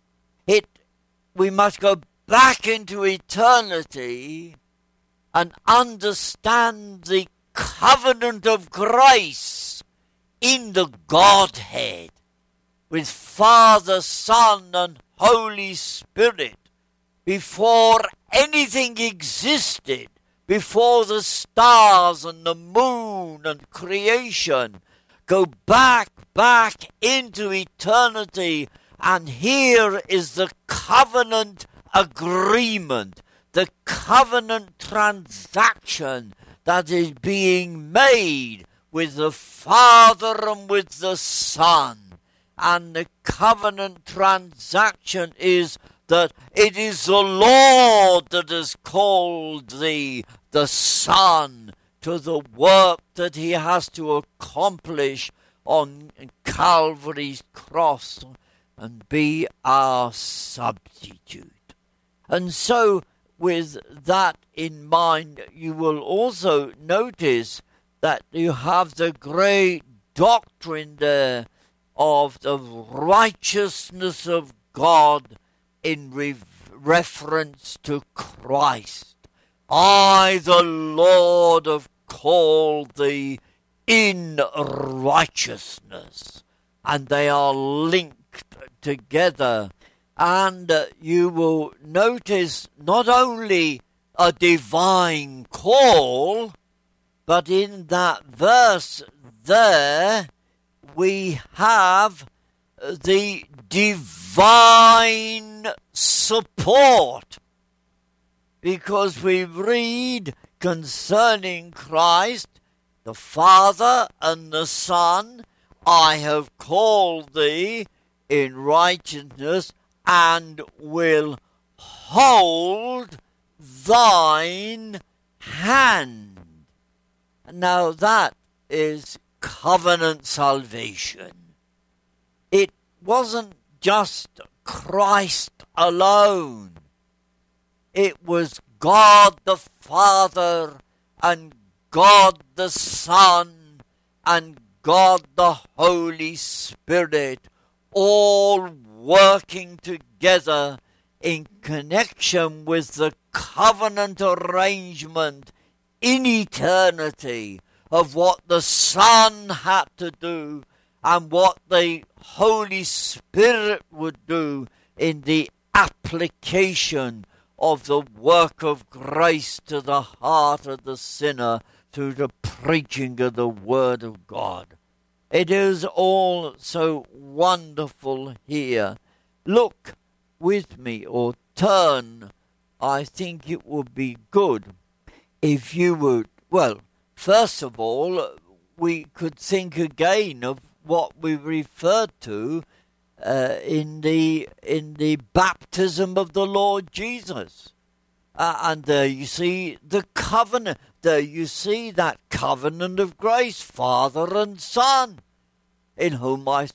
We must go back into eternity and understand the covenant of grace in the Godhead with Father, Son, and Holy Spirit before anything existed, before the stars and the moon and creation. Go back into eternity, and here is the covenant agreement, the covenant transaction that is being made with the Father and with the Son. And the covenant transaction is that it is the Lord that has called thee, the Son, to the work that he has to accomplish on Calvary's cross and be our substitute. And so, with that in mind, you will also notice that you have the great doctrine there of the righteousness of God in reference to Christ. I, the Lord, have called thee in righteousness. And they are linked together. And you will notice not only a divine call, but in that verse there we have the divine support. Because we read concerning Christ, the Father and the Son, I have called thee in righteousness and will hold thine hand. Now that is covenant salvation. It wasn't just Christ alone. It was God the Father and God the Son and God the Holy Spirit all working together in connection with the covenant arrangement in eternity of what the Son had to do and what the Holy Spirit would do in the application of the work of grace to the heart of the sinner through the preaching of the Word of God. It is all so wonderful here. Look with me, or turn. I think it would be good if you would, well, first of all, we could think again of what we referred to in the baptism of the Lord Jesus. And there you see the covenant. There you see that covenant of grace, Father and Son, in whom my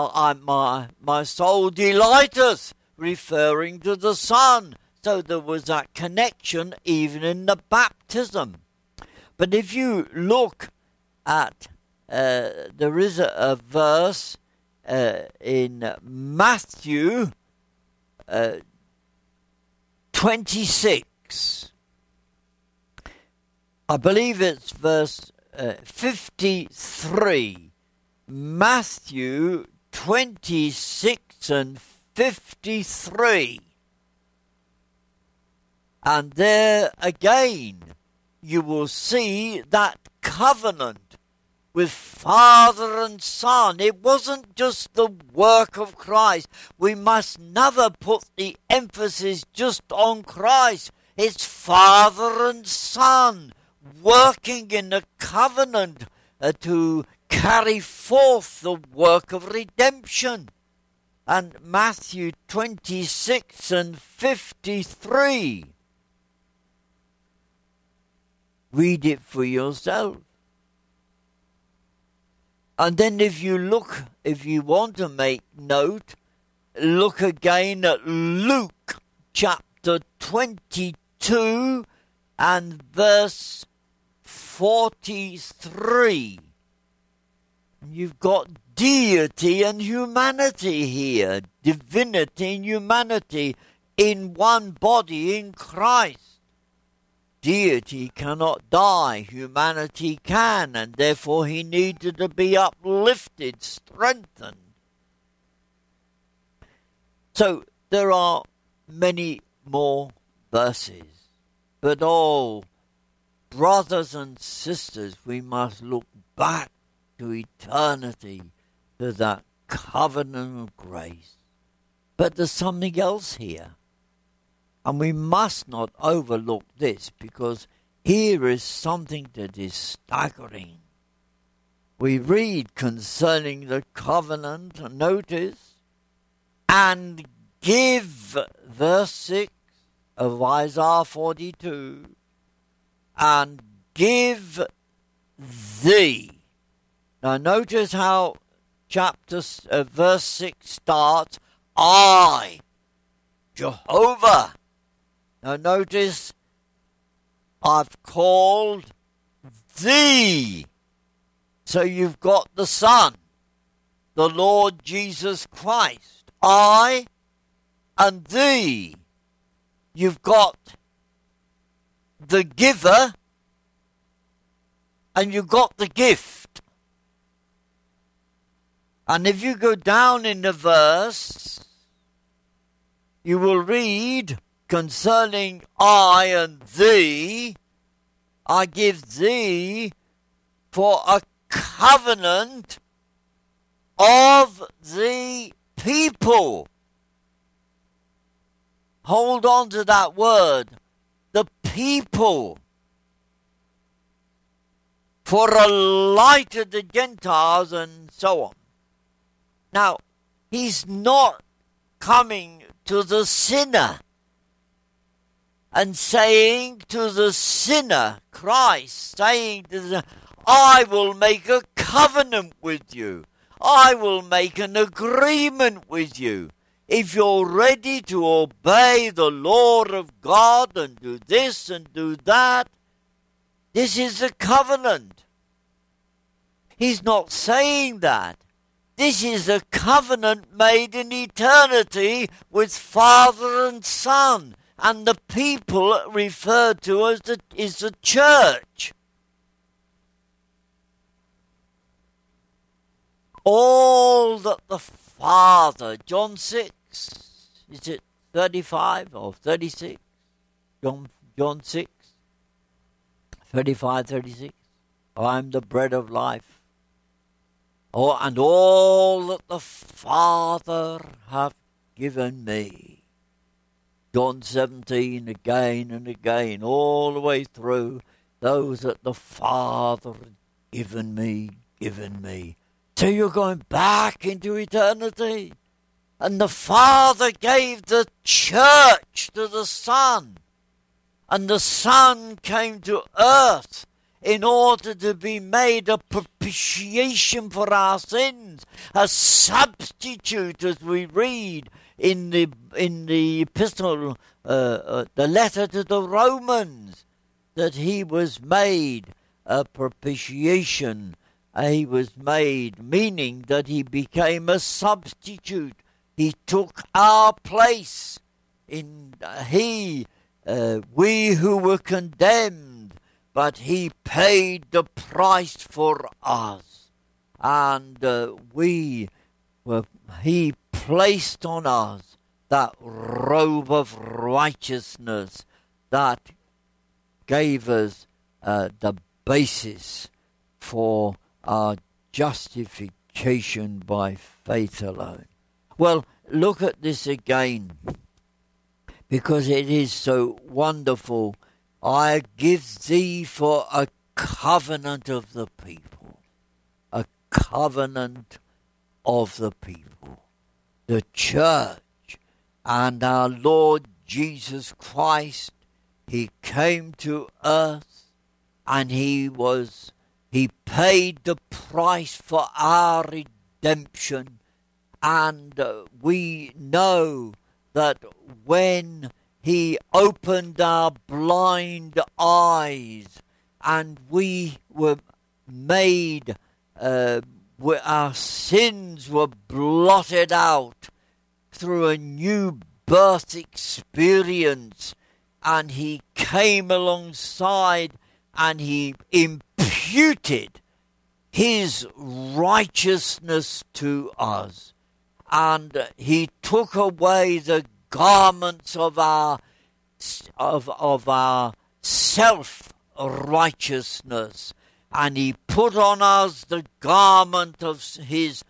soul delighteth, referring to the Son. So there was that connection even in the baptism. But if you look at, there is a verse in Matthew 26. I believe it's verse 53. Matthew 26 and 53. And there again you will see that covenant with Father and Son. It wasn't just the work of Christ. We must never put the emphasis just on Christ. It's Father and Son working in a covenant to carry forth the work of redemption. And Matthew 26 and 53. Read it for yourself. And then if you want to make note, look again at Luke chapter 22 and verse 43. You've got deity and humanity here, divinity and humanity in one body in Christ. Deity cannot die, humanity can, and therefore he needed to be uplifted, strengthened. So there are many more verses, but brothers and sisters, we must look back to eternity, to that covenant of grace. But there's something else here. And we must not overlook this, because here is something that is staggering. We read concerning the covenant, notice, and give, verse 6 of Isaiah 42, and give thee. Now notice how verse 6 starts, I, Jehovah. Now notice, I've called thee. So you've got the Son, the Lord Jesus Christ. I and thee. You've got the giver and you've got the gift. And if you go down in the verse, you will read concerning I and thee, I give thee for a covenant of the people. Hold on to that word, the people. For a light of the Gentiles and so on. Now, he's not coming to the sinner and saying to the sinner, Christ, saying to the sinner, I will make a covenant with you. I will make an agreement with you. If you're ready to obey the law of God and do this and do that, this is a covenant. He's not saying that. This is a covenant made in eternity with Father and Son. And the people referred to as is the church. All that the Father, John 6, is it 35 or 36? John 6, 35, 36. I am the bread of life. And all that the Father hath given me. John 17 again and again, all the way through, those that the Father had given me. So you're going back into eternity. And the Father gave the church to the Son. And the Son came to earth in order to be made a propitiation for our sins, a substitute, as we read in the epistle, the letter to the Romans, that he was made a propitiation. He was made, meaning that he became a substitute. He took our place. We who were condemned, but he paid the price for us. And he placed on us that robe of righteousness that gave us the basis for our justification by faith alone. Well, look at this again, because it is so wonderful. I give thee for a covenant of the people. A covenant of the people. The church and our Lord Jesus Christ, he came to earth and he paid the price for our redemption. And we know that when he opened our blind eyes and we were made, our sins were blotted out through a new birth experience, and he came alongside and he imputed his righteousness to us. And he took away the garments of our self-righteousness, and he put on us the garment of his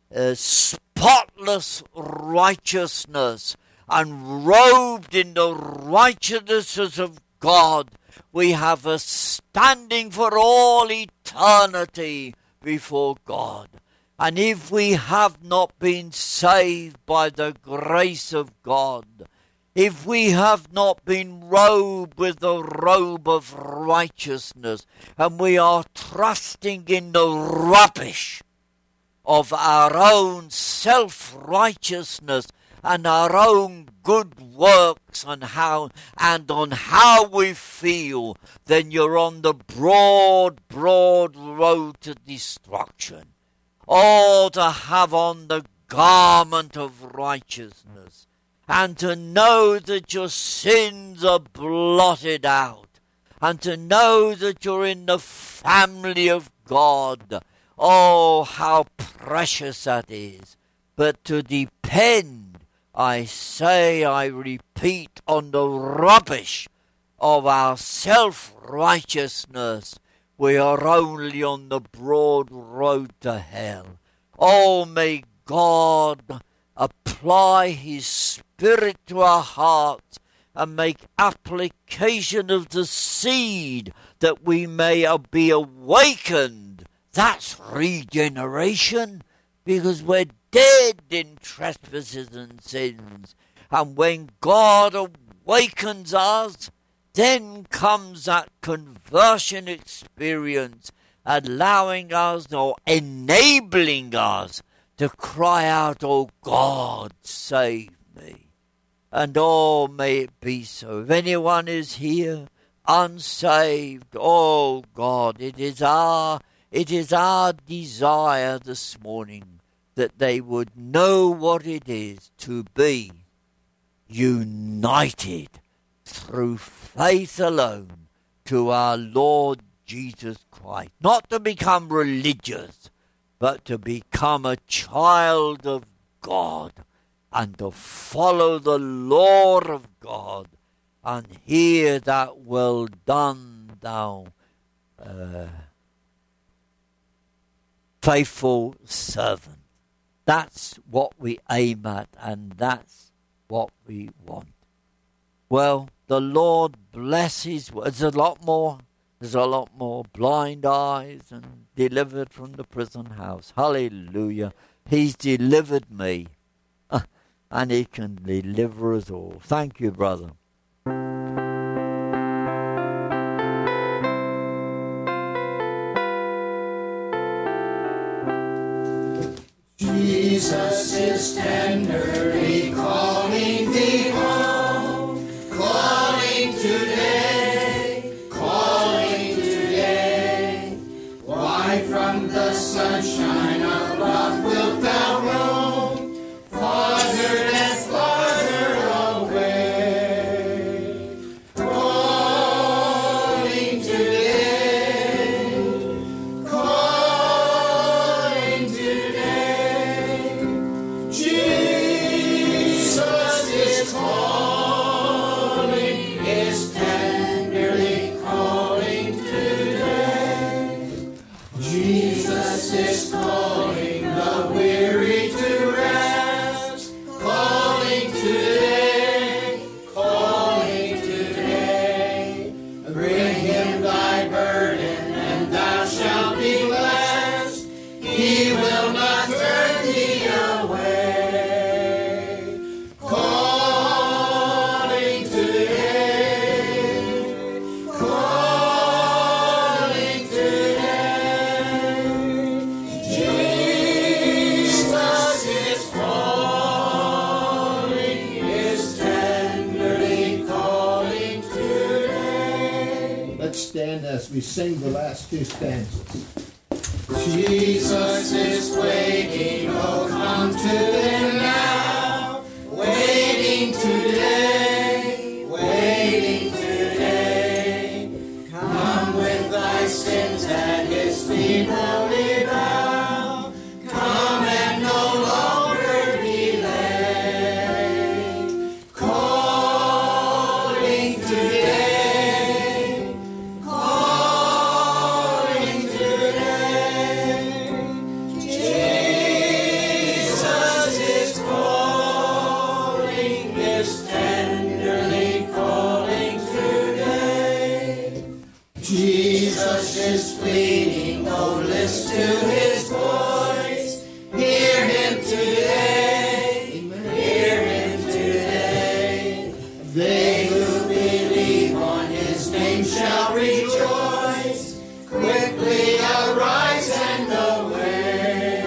spotless righteousness, and robed in the righteousness of God, we have a standing for all eternity before God. And if we have not been saved by the grace of God, if we have not been robed with the robe of righteousness, and we are trusting in the rubbish of our own self-righteousness and our own good works on how we feel, then you're on the broad road to destruction. Oh, to have on the garment of righteousness, and to know that your sins are blotted out, and to know that you're in the family of God. Oh, how precious that is. But to depend, I repeat, on the rubbish of our self-righteousness, we are only on the broad road to hell. Oh, may God apply his Spirit to our hearts and make application of the seed that we may be awakened. That's regeneration, because we're dead in trespasses and sins. And when God awakens us, then comes that conversion experience, allowing us or enabling us to cry out, "Oh God, save me." And oh, may it be so. If anyone is here unsaved, oh God, it is our desire this morning that they would know what it is to be united through faith alone to our Lord Jesus Christ. Not to become religious, but to become a child of God and to follow the law of God and hear that "Well done, thou faithful servant." That's what we aim at, and that's what we want. Well, the Lord bless his words. There's a lot more There's a lot more blind eyes and delivered from the prison house. Hallelujah. He's delivered me. And he can deliver us all. Thank you, brother. Jesus is tenderly calling thee home, calling today, calling today. Why from the sunshine of love wilt thou roam, farther and farther away? Calling today, calling today. Jesus is calling, is tenderly calling today. Jesus is calling the weary to rest, calling today, calling today. Bring him thy burden and thou shalt be blessed. He will not turn thee away. Calling today, calling today. Jesus is calling, is tenderly calling today. Let's stand as we sing the last two stanzas. Jesus is waiting, oh come to him now, waiting today, waiting today. Come with thy sins at his feet, holy bow. Come and no longer delay. Calling today, calling today. Jesus is calling, is tenderly calling today. Jesus is pleading, oh list to his voice. Hear him today, hear him today. They who believe on his name shall rejoice. Quickly arise and away.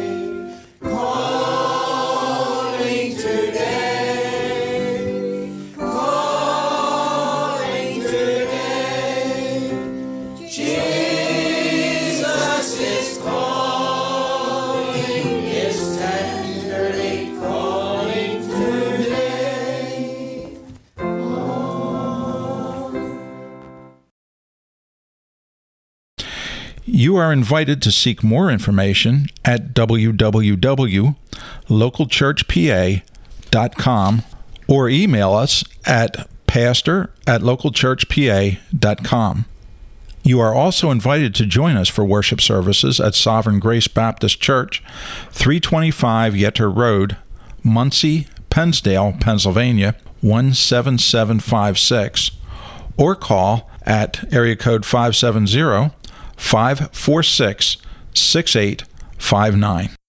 Calling today, calling today. Jesus is calling, is tenderly calling today. You are invited to seek more information at www.localchurchpa.com or email us at pastor@localchurchpa.com. You are also invited to join us for worship services at Sovereign Grace Baptist Church, 325 Yetter Road, Muncie, Pennsdale, Pennsylvania, 17756, or call at area code 570-546-6859.